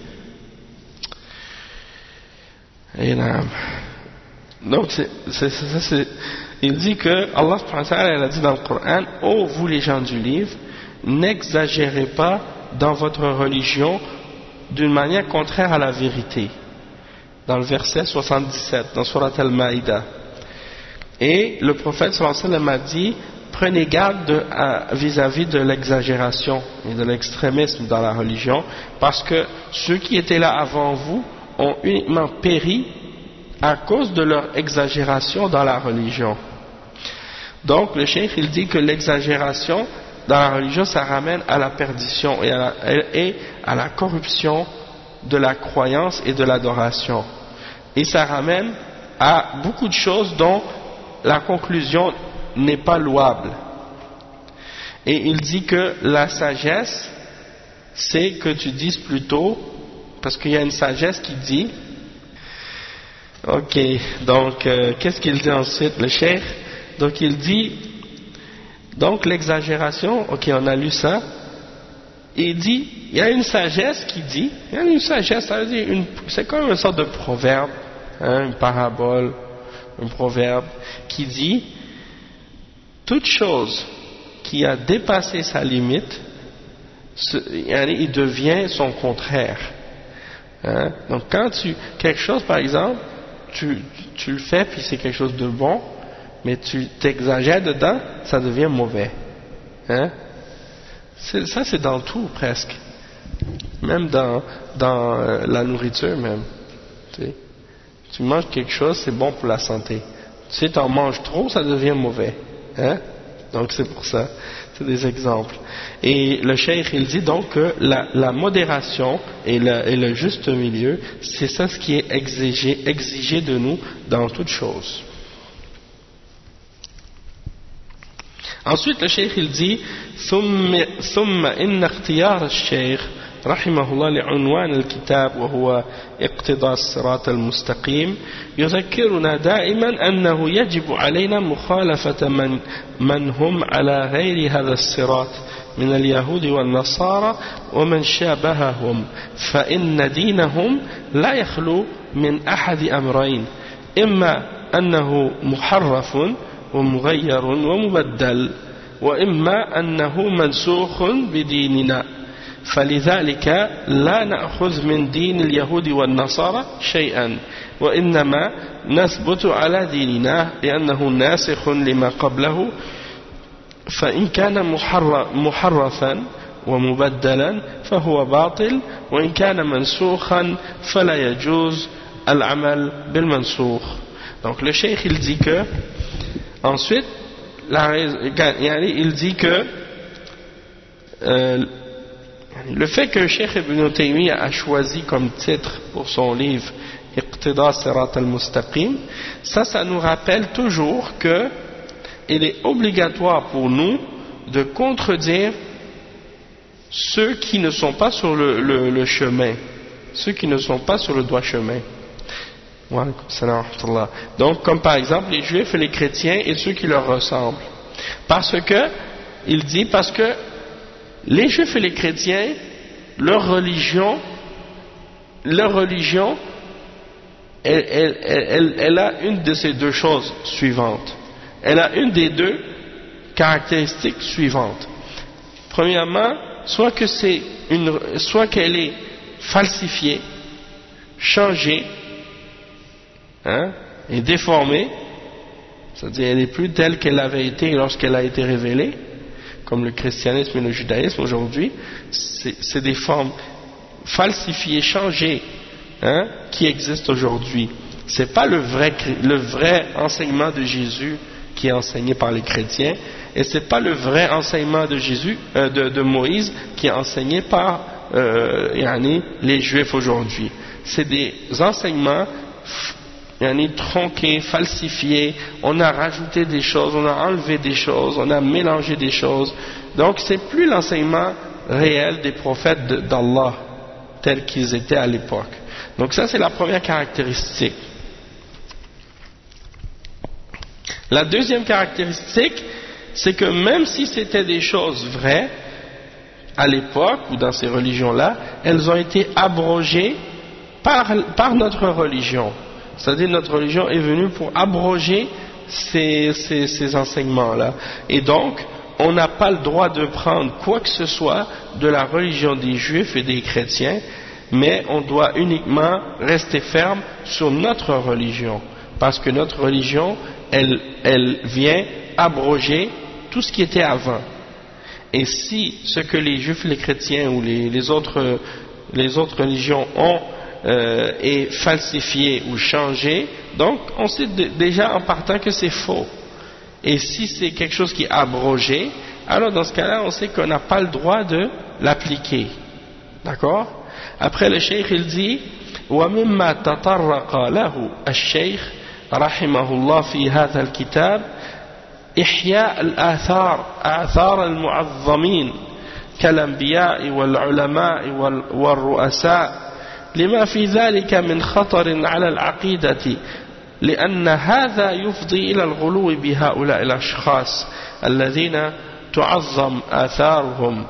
Speaker 1: et là, donc c'est, c'est, c'est, c'est il dit que Allah subhanahu wa ta'ala a dit dans le Coran, ô vous les gens du livre, n'exagérez pas dans votre religion d'une manière contraire à la vérité. Dans le verset soixante-dix-sept, dans Surat Al-Ma'idah. Et le prophète sallallahu alayhi wa sallam a dit, prenez garde de, à, vis-à-vis de l'exagération et de l'extrémisme dans la religion, parce que ceux qui étaient là avant vous ont uniquement péri à cause de leur exagération dans la religion. Donc le cheikh il dit que l'exagération dans la religion ça ramène à la perdition et à la, et à la corruption de la croyance et de l'adoration. Et ça ramène à beaucoup de choses dont la conclusion n'est pas louable. Et il dit que la sagesse, c'est que tu dises plutôt, parce qu'il y a une sagesse qui dit, ok, donc euh, qu'est-ce qu'il dit ensuite le cheikh? Donc il dit, donc l'exagération, ok, on a lu ça, il dit, il y a une sagesse qui dit, il y a une sagesse, ça veut dire, une, c'est comme une sorte de proverbe, hein, une parabole, un proverbe, qui dit, toute chose qui a dépassé sa limite, il devient son contraire. Hein? Donc quand tu, quelque chose par exemple, tu, tu le fais puis c'est quelque chose de bon, mais tu t'exagères dedans, ça devient mauvais. Hein? C'est, ça c'est dans tout presque, même dans, dans euh, la nourriture même. Tu sais. Tu manges quelque chose, c'est bon pour la santé. Si tu en manges trop, ça devient mauvais. Hein? Donc c'est pour ça, c'est des exemples. Et le cheikh il dit donc que la, la modération et le, et le juste milieu, c'est ça ce qui est exigé, exigé de nous dans toute chose. Ensuite le cheikh il dit ثم إن اختيار الشيخ رحمه الله لعنوان الكتاب وهو اقتضاء الصراط المستقيم يذكرنا دائما أنه يجب علينا مخالفة من, من هم على غير هذا الصراط من اليهود والنصارى ومن شابههم فإن دينهم لا يخلو من أحد أمرين إما أنه محرف ومغير ومبدل وإما أنه منسوخ بديننا فلذلك لا نأخذ من دين اليهود والنصارى شيئا وإنما نثبت على ديننا لأنه ناسخ لما قبله فإن كان محرفا ومبدلا فهو باطل وإن كان منسوخا فلا يجوز العمل بالمنسوخ. Donc le cheikh il dit que ensuite la, il dit que euh, le fait que Cheikh Ibn Taymiyyah a choisi comme titre pour son livre Iqtida Sirat al-Mustaqim, ça, ça nous rappelle toujours que il est obligatoire pour nous de contredire ceux qui ne sont pas sur le, le, le chemin, ceux qui ne sont pas sur le droit chemin. Donc, comme par exemple les Juifs et les chrétiens et ceux qui leur ressemblent. Parce que, il dit, parce que les Juifs et les chrétiens, leur religion, leur religion, elle, elle, elle, elle a une de ces deux choses suivantes. Elle a une des deux caractéristiques suivantes. Premièrement, soit que c'est une, soit qu'elle est falsifiée, changée, hein, et déformée, c'est-à-dire elle n'est plus telle qu'elle avait été lorsqu'elle a été révélée, comme le christianisme et le judaïsme aujourd'hui, c'est des formes falsifiées, changées, hein, qui existent aujourd'hui. C'est pas le vrai, le vrai enseignement de Jésus qui est enseigné par les chrétiens, et c'est pas le vrai enseignement de Jésus, euh, de, de Moïse qui est enseigné par euh, yani, les Juifs aujourd'hui. C'est des enseignements tronqué, falsifié, on a rajouté des choses, on a enlevé des choses, on a mélangé des choses. Donc c'est plus l'enseignement réel des prophètes d'Allah tels qu'ils étaient à l'époque. Donc ça c'est la première caractéristique. La deuxième caractéristique, c'est que même si c'était des choses vraies à l'époque ou dans ces religions-là, elles ont été abrogées par, par notre religion. C'est-à-dire notre religion est venue pour abroger ces, ces, ces enseignements-là. Et donc, on n'a pas le droit de prendre quoi que ce soit de la religion des Juifs et des chrétiens, mais on doit uniquement rester ferme sur notre religion. Parce que notre religion, elle, elle vient abroger tout ce qui était avant. Et si ce que les Juifs, les chrétiens ou les, les, autres, les autres religions ont Euh, est falsifié ou changé, donc on sait de, déjà en partant que c'est faux. Et si c'est quelque chose qui est abrogé, alors dans ce cas-là on sait qu'on n'a pas le droit de l'appliquer. D'accord? Après le cheikh il dit ومما تطرق له الشيخ رحمه الله في هذا الكتاب إحياء الآثار آثار المعظمين كالأنبياء والعلماء والرؤساء لما في ذلك من خطر على العقيدة لأن هذا يفضي إلى الغلو بهؤلاء الأشخاص الذين تعظم آثارهم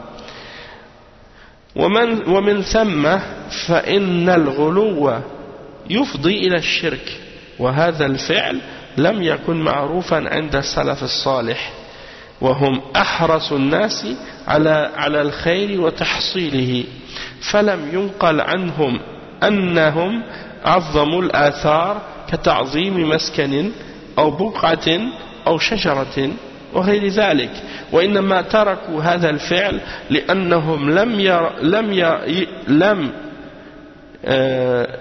Speaker 1: ومن, ومن ثم فإن الغلو يفضي إلى الشرك وهذا الفعل لم يكن معروفا عند السلف الصالح وهم أحرص الناس على على الخير وتحصيله فلم ينقل عنهم أنهم عظموا الآثار كتعظيم مسكن أو بقعة أو شجرة وغير ذلك وإنما تركوا هذا الفعل لأنهم لم ير لم ير لم آه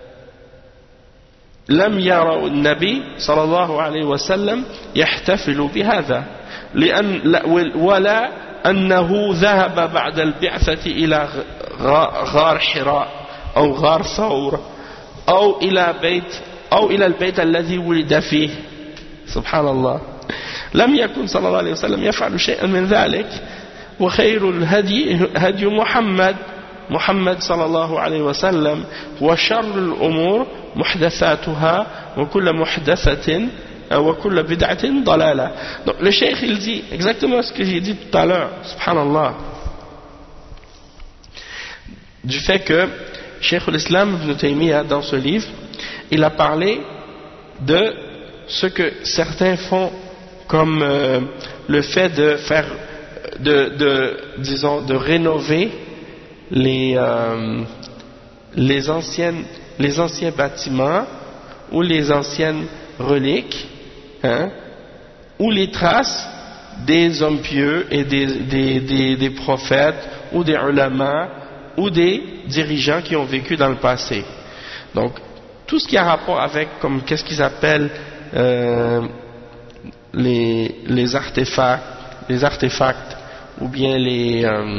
Speaker 1: لم يروا النبي صلى الله عليه وسلم يحتفل بهذا لأن ولا أنه ذهب بعد البعثة إلى غار حراء أو غار ثور أو إلى بيت أو إلى البيت الذي ولد فيه سبحان الله لم يكن صلى الله عليه وسلم يفعل شيئا من ذلك وخير الهدي هدي محمد محمد صلى الله عليه وسلم وشر الأمور محدثاتها وكل محدثة وكل بدعة ضلالة. Donc le cheikh il dit exactement ce que j'ai dit tout à l'heure, subhanallah, du fait que Cheikh l'Islam Ibn Taymiyyah dans ce livre il a parlé de ce que certains font comme euh, le fait de faire de, de disons de rénover les euh, les anciennes les anciens bâtiments ou les anciennes reliques, hein, ou les traces des hommes pieux et des, des, des, des prophètes ou des ulama ou des dirigeants qui ont vécu dans le passé. Donc tout ce qui a rapport avec comme qu'est-ce qu'ils appellent euh, les, les artefacts les artefacts ou bien les euh,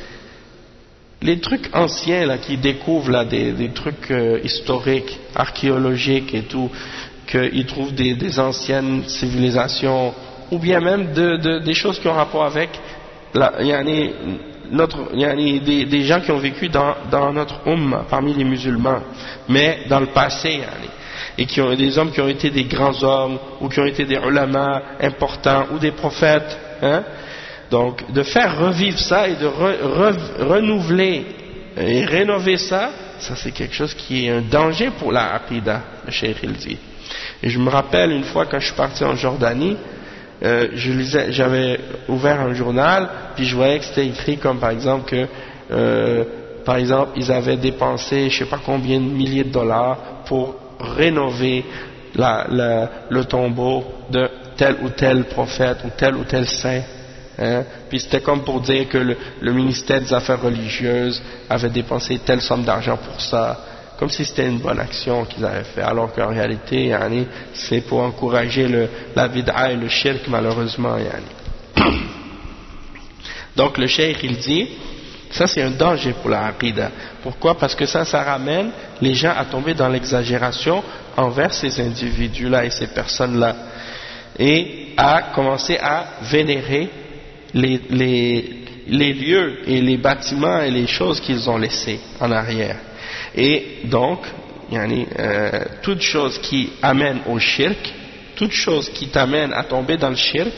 Speaker 1: les trucs anciens là qui découvrent là des, des trucs euh, historiques, archéologiques et tout, qu'ils trouvent des, des anciennes civilisations ou bien même de, de, des choses qui ont rapport avec la, yani, notre, yani, des, des gens qui ont vécu dans, dans notre umma parmi les musulmans, mais dans le passé, yani, et qui ont des hommes qui ont été des grands hommes ou qui ont été des ulama importants ou des prophètes, hein. Donc, de faire revivre ça et de re, re, renouveler et rénover ça, ça c'est quelque chose qui est un danger pour la aqidah, le cheikh il dit. Et je me rappelle une fois quand je suis parti en Jordanie, euh, je lisais, j'avais ouvert un journal, puis je voyais que c'était écrit comme par exemple que, euh, par exemple, ils avaient dépensé je sais pas combien de milliers de dollars pour rénover la, la, le tombeau de tel ou tel prophète ou tel ou tel saint. Hein? Puis c'était comme pour dire que le, le ministère des Affaires religieuses avait dépensé telle somme d'argent pour ça, comme si c'était une bonne action qu'ils avaient fait, alors qu'en réalité, yani, c'est pour encourager le, la bid'a et le shirk malheureusement. Yani. Donc le cheikh il dit, ça c'est un danger pour la aqidah. Pourquoi? Parce que ça, ça ramène les gens à tomber dans l'exagération envers ces individus-là et ces personnes-là, et à commencer à vénérer Les, les, les lieux et les bâtiments et les choses qu'ils ont laissés en arrière. Et donc, yani, euh, toute chose qui amène au shirk, toute chose qui t'amène à tomber dans le shirk,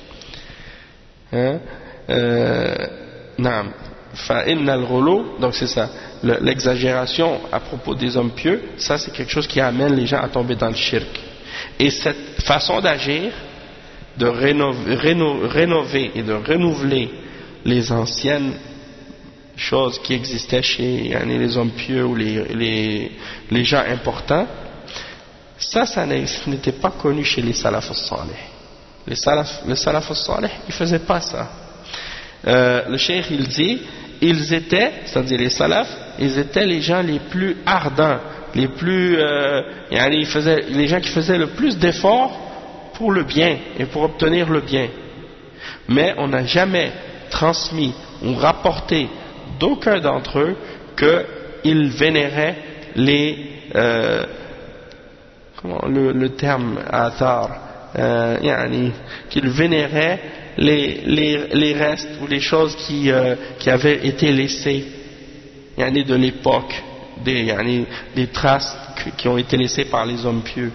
Speaker 1: hein, euh, naam, fa'inna al-ghulu, donc c'est ça, le, l'exagération à propos des hommes pieux, ça c'est quelque chose qui amène les gens à tomber dans le shirk. Et cette façon d'agir, de rénover, rénover, rénover et de renouveler les anciennes choses qui existaient chez yani, les hommes pieux ou les, les, les gens importants, ça, ça n'était pas connu chez les salaf as-salih. Les salaf, les salaf as-salih, ils ne faisaient pas ça. Euh, le cheikh, il dit, ils étaient, c'est-à-dire les salaf, ils étaient les gens les plus ardents, les plus, euh, yani, ils faisaient, les gens qui faisaient le plus d'efforts pour le bien et pour obtenir le bien. Mais on n'a jamais transmis ou rapporté d'aucun d'entre eux que ils vénéraient les euh, comment le, le terme athar, euh, yani, qu'ils vénéraient les, les, les restes ou les choses qui, euh, qui avaient été laissées yani, de l'époque, des, yani, des traces qui ont été laissées par les hommes pieux.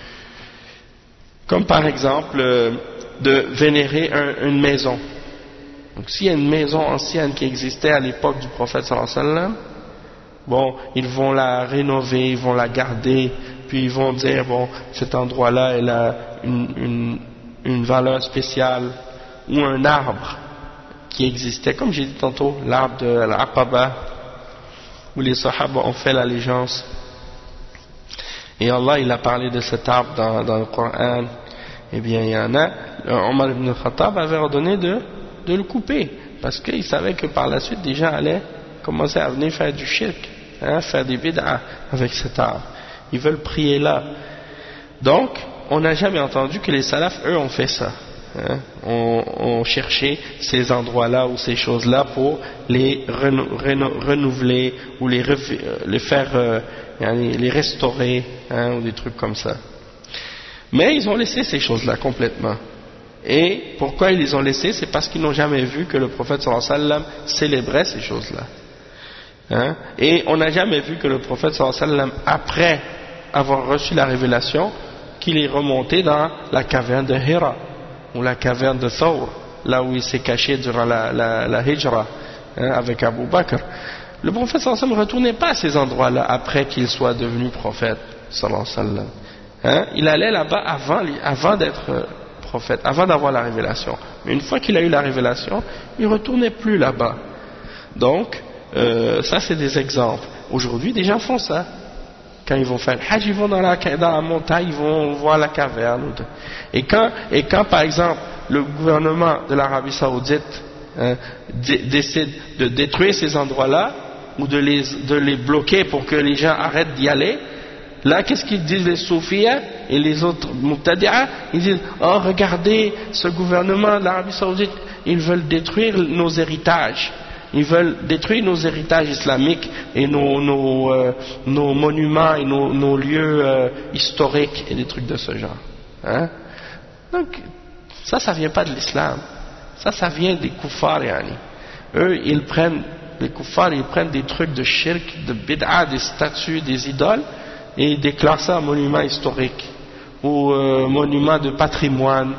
Speaker 1: Comme par exemple euh, de vénérer un, une maison. Donc s'il y a une maison ancienne qui existait à l'époque du prophète sallallahu alayhi wa sallam, bon, ils vont la rénover, ils vont la garder, puis ils vont dire, bon, cet endroit-là, il a une, une, une valeur spéciale, ou un arbre qui existait, comme j'ai dit tantôt, l'arbre de l'Aqaba, où les Sahaba ont fait l'allégeance. Et Allah, il a parlé de cet arbre dans, dans le Coran. Eh bien, il y en a, Omar ibn Khattab avait ordonné de, de le couper, parce qu'il savait que par la suite, des gens allaient commencer à venir faire du shirk, hein, faire des bid'ah avec cet arbre. Ils veulent prier là. Donc, on n'a jamais entendu que les salafs, eux, ont fait ça. Hein, ont, ont cherché ces endroits-là ou ces choses-là pour les renou, renou, renouveler ou les, les faire, euh, les restaurer, hein, ou des trucs comme ça. Mais ils ont laissé ces choses-là complètement. Et pourquoi ils les ont laissées? C'est parce qu'ils n'ont jamais vu que le prophète sallallahu alayhi wa sallam célébrait ces choses-là. Hein? Et on n'a jamais vu que le prophète sallallahu alayhi wa sallam, après avoir reçu la révélation, qu'il est remonté dans la caverne de Hira, ou la caverne de Thawr, là où il s'est caché durant la, la, la hijra, hein, avec Abu Bakr. Le prophète sallallahu alayhi wa sallam ne retournait pas à ces endroits-là après qu'il soit devenu prophète sallallahu alayhi wa sallam. Hein? Il allait là-bas avant, avant d'être prophète, avant d'avoir la révélation. Mais une fois qu'il a eu la révélation, il ne retournait plus là-bas. Donc, euh, ça c'est des exemples. Aujourd'hui, des gens font ça. Quand ils vont faire le hajj, ils vont dans la, dans la montagne, ils vont voir la caverne. Et quand, et quand par exemple, le gouvernement de l'Arabie Saoudite hein, décide de détruire ces endroits-là, ou de les, de les bloquer pour que les gens arrêtent d'y aller, là, qu'est-ce qu'ils disent les soufis et les autres mubtadi'a? Ils disent, oh regardez, ce gouvernement de l'Arabie Saoudite, ils veulent détruire nos héritages. Ils veulent détruire nos héritages islamiques et nos, nos, euh, nos monuments et nos, nos lieux euh, historiques et des trucs de ce genre. Hein? Donc, ça, ça vient pas de l'islam. Ça, ça vient des kuffars, yani. Eux, ils prennent, les kuffars, ils prennent des trucs de shirk, de bid'a, des statues, des idoles, et ils déclarent ça un monument historique, ou euh, monument de patrimoine,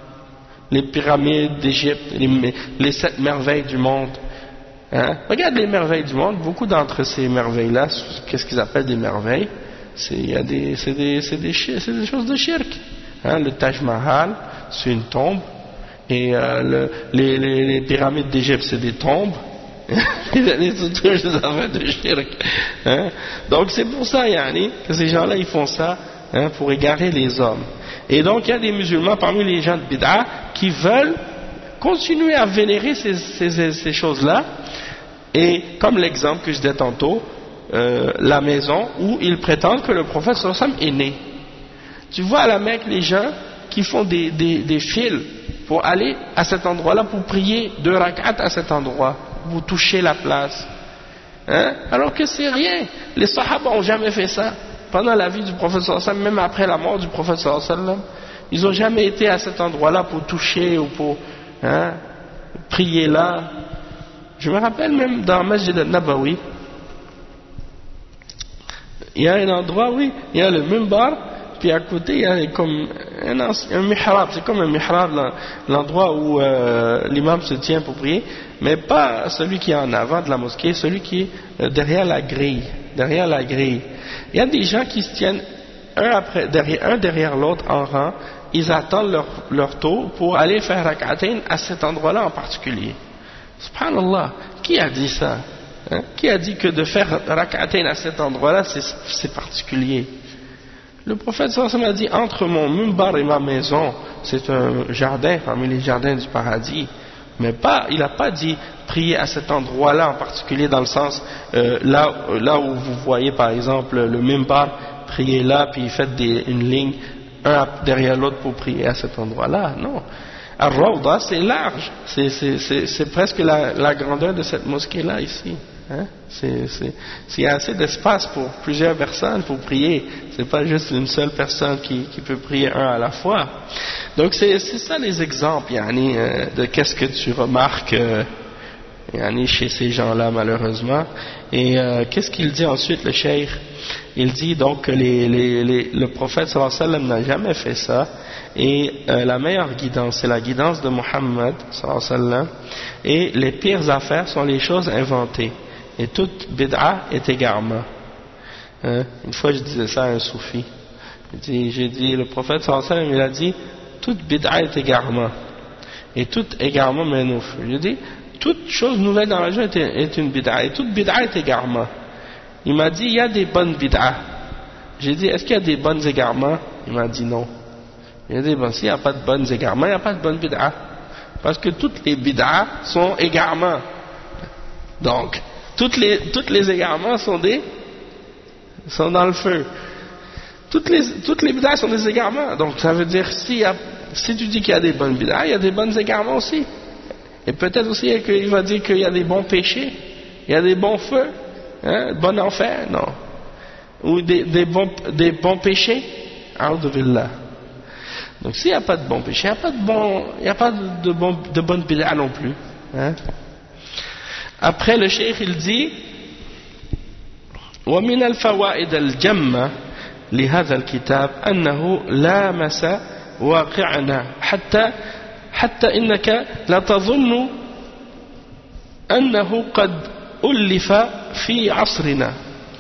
Speaker 1: les pyramides d'Égypte, les, les sept merveilles du monde. Hein? Regarde les merveilles du monde, beaucoup d'entre ces merveilles-là, qu'est-ce qu'ils appellent des merveilles? C'est des, des, des, des choses de shirk. Hein? Le Taj Mahal, c'est une tombe, et euh, le, les, les, les pyramides d'Égypte, c'est des tombes. de shirk. Hein? Donc c'est pour ça, yani, que ces gens-là, ils font ça hein, pour égarer les hommes. Et donc il y a des musulmans parmi les gens de bid'a qui veulent continuer à vénérer ces, ces, ces choses-là. Et comme l'exemple que je disais tantôt, euh, la maison où ils prétendent que le prophète sallallahu alayhi wa sallam est né. Tu vois à la Mecque les gens qui font des, des, des files pour aller à cet endroit-là pour prier deux rak'at à cet endroit, pour toucher la place. Hein? Alors que c'est rien. Les sahaba n'ont jamais fait ça. Pendant la vie du prophète sallallahu alayhi wa sallam, même après la mort du prophète sallallahu alayhi wa sallam, ils n'ont jamais été à cet endroit-là pour toucher ou pour hein, prier là. Je me rappelle même dans Masjid al-Nabawi, il y a un endroit, oui, il y a le mimbar, puis à côté il y a comme un, un mihrab, c'est comme un mihrab, l'endroit où euh, l'imam se tient pour prier, mais pas celui qui est en avant de la mosquée, celui qui est derrière la grille, derrière la grille. Il y a des gens qui se tiennent un, après, derrière, un derrière l'autre en rang, ils attendent leur, leur tour pour aller faire rak'atayn à cet endroit-là en particulier. Subhanallah, qui a dit ça? Hein? Qui a dit que de faire rak'atayn à cet endroit-là, c'est particulier? Le prophète sallallahu alayhi wa sallam a dit, entre mon mimbar et ma maison, c'est un jardin parmi les jardins du paradis. Mais pas, il n'a pas dit prier à cet endroit-là en particulier, dans le sens, euh, là, là où vous voyez par exemple le mimbar, priez là, puis faites des, une ligne, un derrière l'autre pour prier à cet endroit-là. Non. Ar-Rawda, c'est large, c'est presque la, la grandeur de cette mosquée-là ici. Hein? C'est, c'est, s'il y a assez d'espace pour plusieurs personnes pour prier, c'est pas juste une seule personne qui, qui peut prier un à la fois. Donc c'est, c'est ça les exemples, yani, euh, de qu'est-ce que tu remarques euh, yani, chez ces gens-là malheureusement. Et euh, qu'est-ce qu'il dit ensuite le cheikh? Il dit donc que les, les, les, le prophète sallallahu alayhi wa sallam n'a jamais fait ça, et euh, la meilleure guidance c'est la guidance de Muhammad sallallahu alayhi wa sallam, et les pires affaires sont les choses inventées, et toute bid'a est égarement. Hein? Une fois je disais ça à un soufi, j'ai dit, j'ai dit le prophète sallallahu alayhi wa sallam il a dit toute bid'a est égarement, et tout égarement menouf. Je dis toute chose nouvelle dans la religion est, est une bid'a, et toute bid'a est égarement. Il m'a dit il y a des bonnes bid'a. J'ai dit est-ce qu'il y a des bonnes égarements? Il m'a dit non. Il a dit bon, s'il n'y a pas de bonnes égarements, il n'y a pas de bonnes bid'a, parce que toutes les bid'a sont égarements. Donc toutes les toutes les égarements sont des sont dans le feu. Toutes les toutes les bid'a sont des égarements. Donc ça veut dire si, y a, si tu dis qu'il y a des bonnes bid'a, il y a des bonnes égarements aussi. Et peut-être aussi qu'il va dire qu'il y a des bons péchés, il y a des bons feux, hein, bon enfer, non. Ou des, des, bons, des bons péchés, a'udhu billah. Donc s'il n'y a pas de bons péchés, il n'y a pas de, bon, il n'y a pas de, de, bon, de bonne bid'a non plus. Hein. Après le cheikh il dit ومن الفوائد الجمة لهذا الكتاب أنه لامس واقعنا حتى حتى إنك لا تظن أنه قد ألف في عصرنا،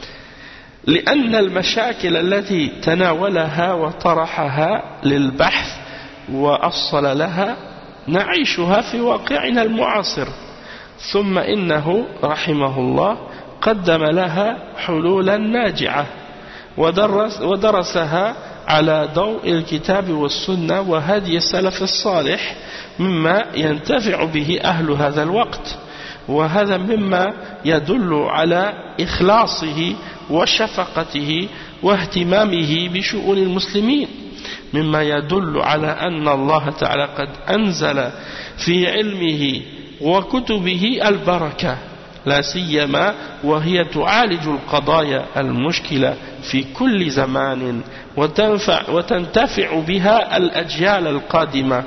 Speaker 1: لأن المشاكل التي تناولها وطرحها للبحث وأصل لها نعيشها في واقعنا المعاصر، ثم إنه رحمه الله قدم لها حلولا ناجعة ودرس ودرسها على ضوء الكتاب والسنة وهدي السلف الصالح مما ينتفع به أهل هذا الوقت، وهذا مما يدل على إخلاصه وشفقته واهتمامه بشؤون المسلمين، مما يدل على أن الله تعالى قد أنزل في علمه وكتبه البركة، لا سيما وهي تعالج القضايا المشكلة في كل زمان وتنفع وتنتفع بها الأجيال القادمة.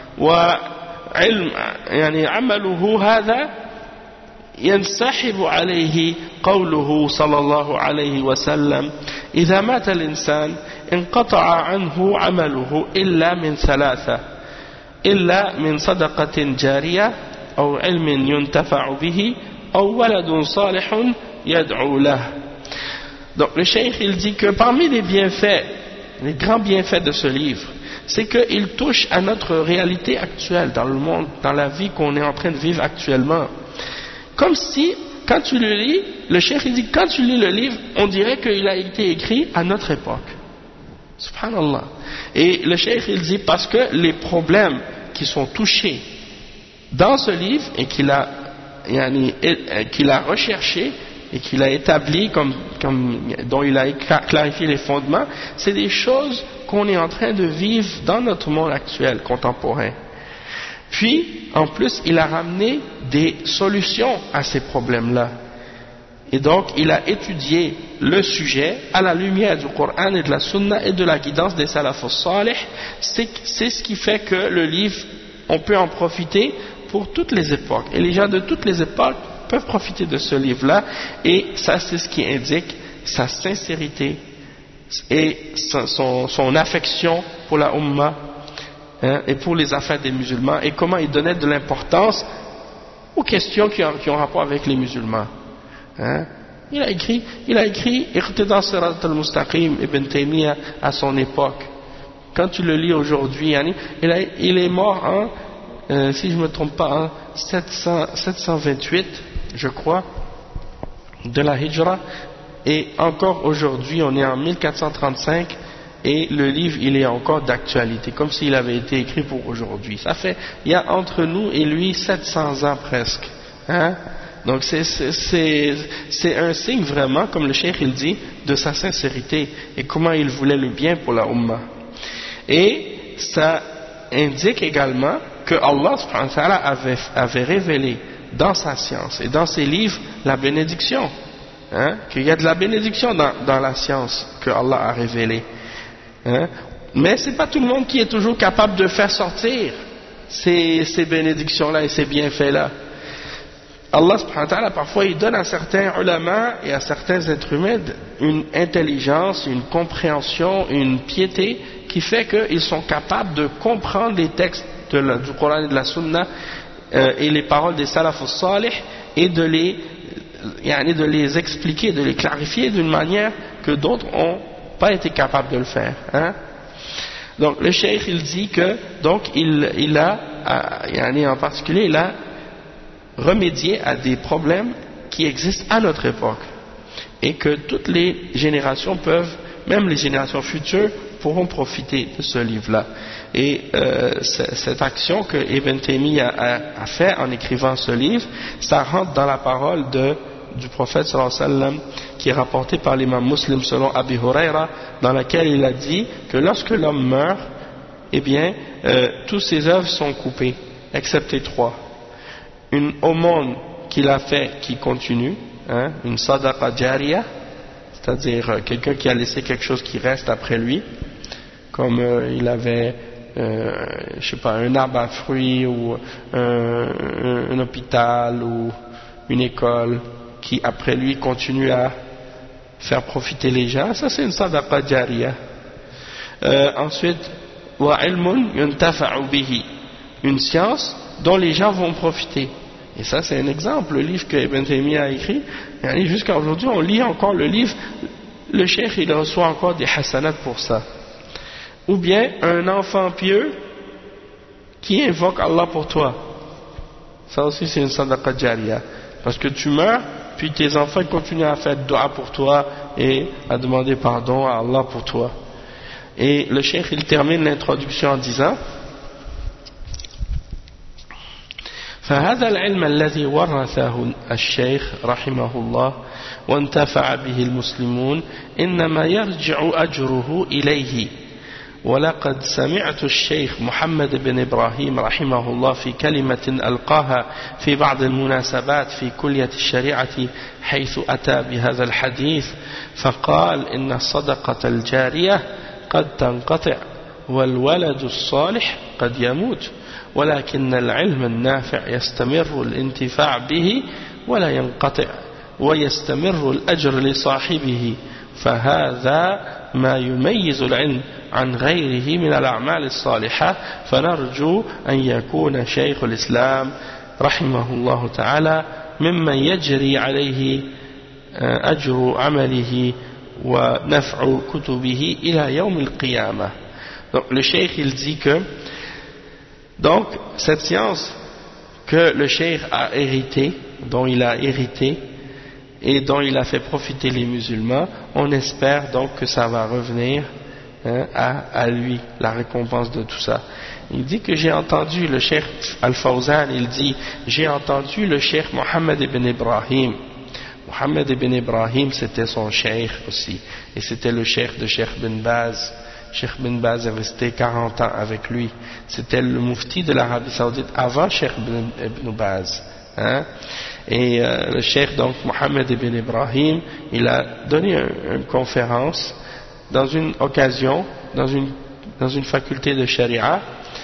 Speaker 1: وعلم يعني عمله هذا ينسحب عليه قوله صلى الله عليه وسلم إذا مات الإنسان انقطع عنه عمله إلا من ثلاثة، إلا من صدقة جارية أو علم ينتفع به أو ولد صالح يدعو له. Donc le cheikh il dit que parmi les bienfaits, les grands bienfaits de ce livre, c'est qu'il touche à notre réalité actuelle dans le monde, dans la vie qu'on est en train de vivre actuellement. Comme si, quand tu le lis, le cheikh il dit, quand tu lis le livre, on dirait qu'il a été écrit à notre époque. Subhanallah. Et le cheikh il dit, parce que les problèmes qui sont touchés dans ce livre et qu'il a, yani, qu'il a recherché et qu'il a établi comme, comme, dont il a clarifié les fondements, c'est des choses qu'on est en train de vivre dans notre monde actuel, contemporain. Puis, en plus, il a ramené des solutions à ces problèmes-là. Et donc, il a étudié le sujet à la lumière du Coran et de la Sunna et de la guidance des salafus salih. C'est, c'est ce qui fait que le livre, on peut en profiter pour toutes les époques. Et les gens de toutes les époques peuvent profiter de ce livre-là. Et ça, c'est ce qui indique sa sincérité et son, son affection pour la Ummah, hein, et pour les affaires des musulmans, et comment il donnait de l'importance aux questions qui ont, qui ont rapport avec les musulmans. Hein. Il a écrit, il a écrit Iqtida Sirat al-Mustaqim Ibn Taymiyyah à son époque. Quand tu le lis aujourd'hui, hein, il, a, il est mort en, euh, si je ne me trompe pas, en sept cent vingt-huit, je crois, de la Hijra. Et encore aujourd'hui, on est en mille quatre cent trente-cinq, et le livre, il est encore d'actualité, comme s'il avait été écrit pour aujourd'hui. Ça fait, il y a entre nous et lui sept cents ans presque. Hein? Donc c'est, c'est, c'est, c'est un signe vraiment, comme le cheikh il dit, de sa sincérité et comment il voulait le bien pour la Ummah. Et ça indique également que Allah subhanahu wa ta'ala avait, avait révélé dans sa science et dans ses livres la bénédiction, hein, qu'il y a de la bénédiction dans, dans la science que Allah a révélée, hein, mais c'est pas tout le monde qui est toujours capable de faire sortir ces, ces bénédictions-là et ces bienfaits-là. Allah subhanahu wa ta'ala parfois il donne à certains ulama et à certains êtres humains une intelligence, une compréhension, une piété qui fait qu'ils sont capables de comprendre les textes de la, du Coran et de la Sunna euh, et les paroles des salafus salih et de les, yani de les expliquer, de les clarifier d'une manière que d'autres n'ont pas été capables de le faire, hein. Donc le cheikh il dit que donc il, il a, yani en particulier il a remédier à des problèmes qui existent à notre époque et que toutes les générations peuvent, même les générations futures, pourront profiter de ce livre-là. Et euh, cette action que Ibn Taymiyyah a, a fait en écrivant ce livre, ça rentre dans la parole de, du prophète sallallahu alayhi wa sallam qui est rapportée par l'imam Muslim selon Abi Huraira, dans laquelle il a dit que lorsque l'homme meurt, eh bien, euh, tous ses œuvres sont coupées, excepté trois. Une aumône qu'il a fait qui continue, hein, une sadaqa jariya, c'est-à-dire euh, quelqu'un qui a laissé quelque chose qui reste après lui, comme euh, il avait, euh, je sais pas, un arbre à fruits ou un, un, un hôpital ou une école qui après lui continue à faire profiter les gens, ça c'est une sadaqa jariya. Euh, ensuite, wa ilmun yuntafa'u bihi, une science dont les gens vont profiter. Et ça c'est un exemple, le livre que Ibn Taymiyyah a écrit, jusqu'à aujourd'hui on lit encore le livre, le cheikh il reçoit encore des hasanats pour ça. Ou bien un enfant pieux qui invoque Allah pour toi, ça aussi c'est une sadaqa jariya, parce que tu meurs, puis tes enfants continuent à faire dua pour toi et à demander pardon à Allah pour toi. Et le cheikh il termine l'introduction en disant: فهذا العلم الذي ورثه الشيخ رحمه الله وانتفع به المسلمون إنما يرجع أجره إليه. ولقد سمعت الشيخ محمد بن إبراهيم رحمه الله في كلمة ألقاها في بعض المناسبات في كلية الشريعة حيث أتى بهذا الحديث فقال إن الصدقة الجارية قد تنقطع والولد الصالح قد يموت ولكن العلم النافع يستمر الانتفاع به ولا ينقطع ويستمر الأجر لصاحبه فهذا ما يميز العلم عن غيره من الأعمال الصالحة فنرجو أن يكون شيخ الإسلام رحمه الله تعالى ممن يجري عليه أجر عمله ونفع كتبه إلى يوم القيامة. Donc le cheikh il dit que donc cette science que le cheikh a hérité, dont il a hérité et dont il a fait profiter les musulmans, on espère donc que ça va revenir hein, à, à lui, la récompense de tout ça. Il dit que j'ai entendu le cheikh Al-Fawzan, il dit j'ai entendu le cheikh Mohammed ibn Ibrahim. Mohammed ibn Ibrahim c'était son cheikh aussi, et c'était le cheikh de Cheikh bin Baz. Cheikh bin Baz est resté quarante ans avec lui. C'était le mufti de l'Arabie Saoudite avant Cheikh ibn Baz. Hein? Et euh, le cheikh donc Mohammed ibn Ibrahim, il a donné un, une conférence dans une occasion, dans une, dans une faculté de Sharia.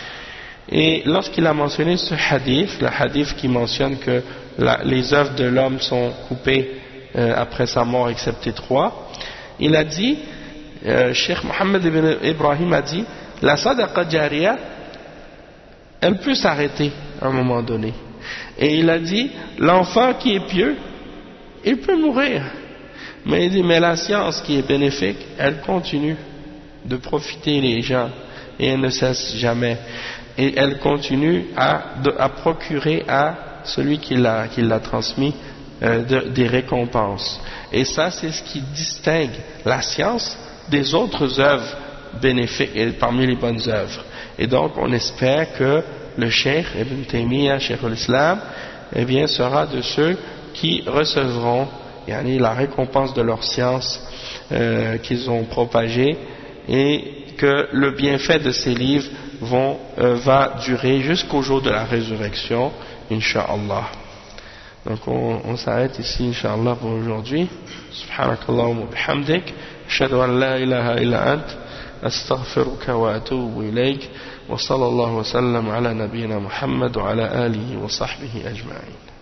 Speaker 1: Et lorsqu'il a mentionné ce hadith, le hadith qui mentionne que la, les œuvres de l'homme sont coupées euh, après sa mort excepté trois, il a dit, euh, Cheikh Mohammed ibn Ibrahim a dit, la sadaqa jariya, elle peut s'arrêter à un moment donné. Et il a dit, l'enfant qui est pieux, il peut mourir. Mais il dit, mais la science qui est bénéfique, elle continue de profiter les gens et elle ne cesse jamais. Et elle continue à, de, à procurer à celui qui l'a, qui l'a transmis euh, de, des récompenses. Et ça, c'est ce qui distingue la science des autres œuvres bénéfiques et parmi les bonnes œuvres. Et donc, on espère que le cheikh Ibn Taymiyyah, cheikh l'Islam, eh bien, sera de ceux qui recevront yani, la récompense de leur science euh, qu'ils ont propagée et que le bienfait de ces livres vont, euh, va durer jusqu'au jour de la résurrection, Inch'Allah. Donc on, on s'arrête ici, Inch'Allah, pour aujourd'hui. Subhanakallahumma bihamdik. Ashhadu an la ilaha illa ant. Astaghfiruka wa atubu ilayk. Wa sallallahu wa sallam ala nabiyyina Muhammad wa ala alihi wa sahbihi ajma'in.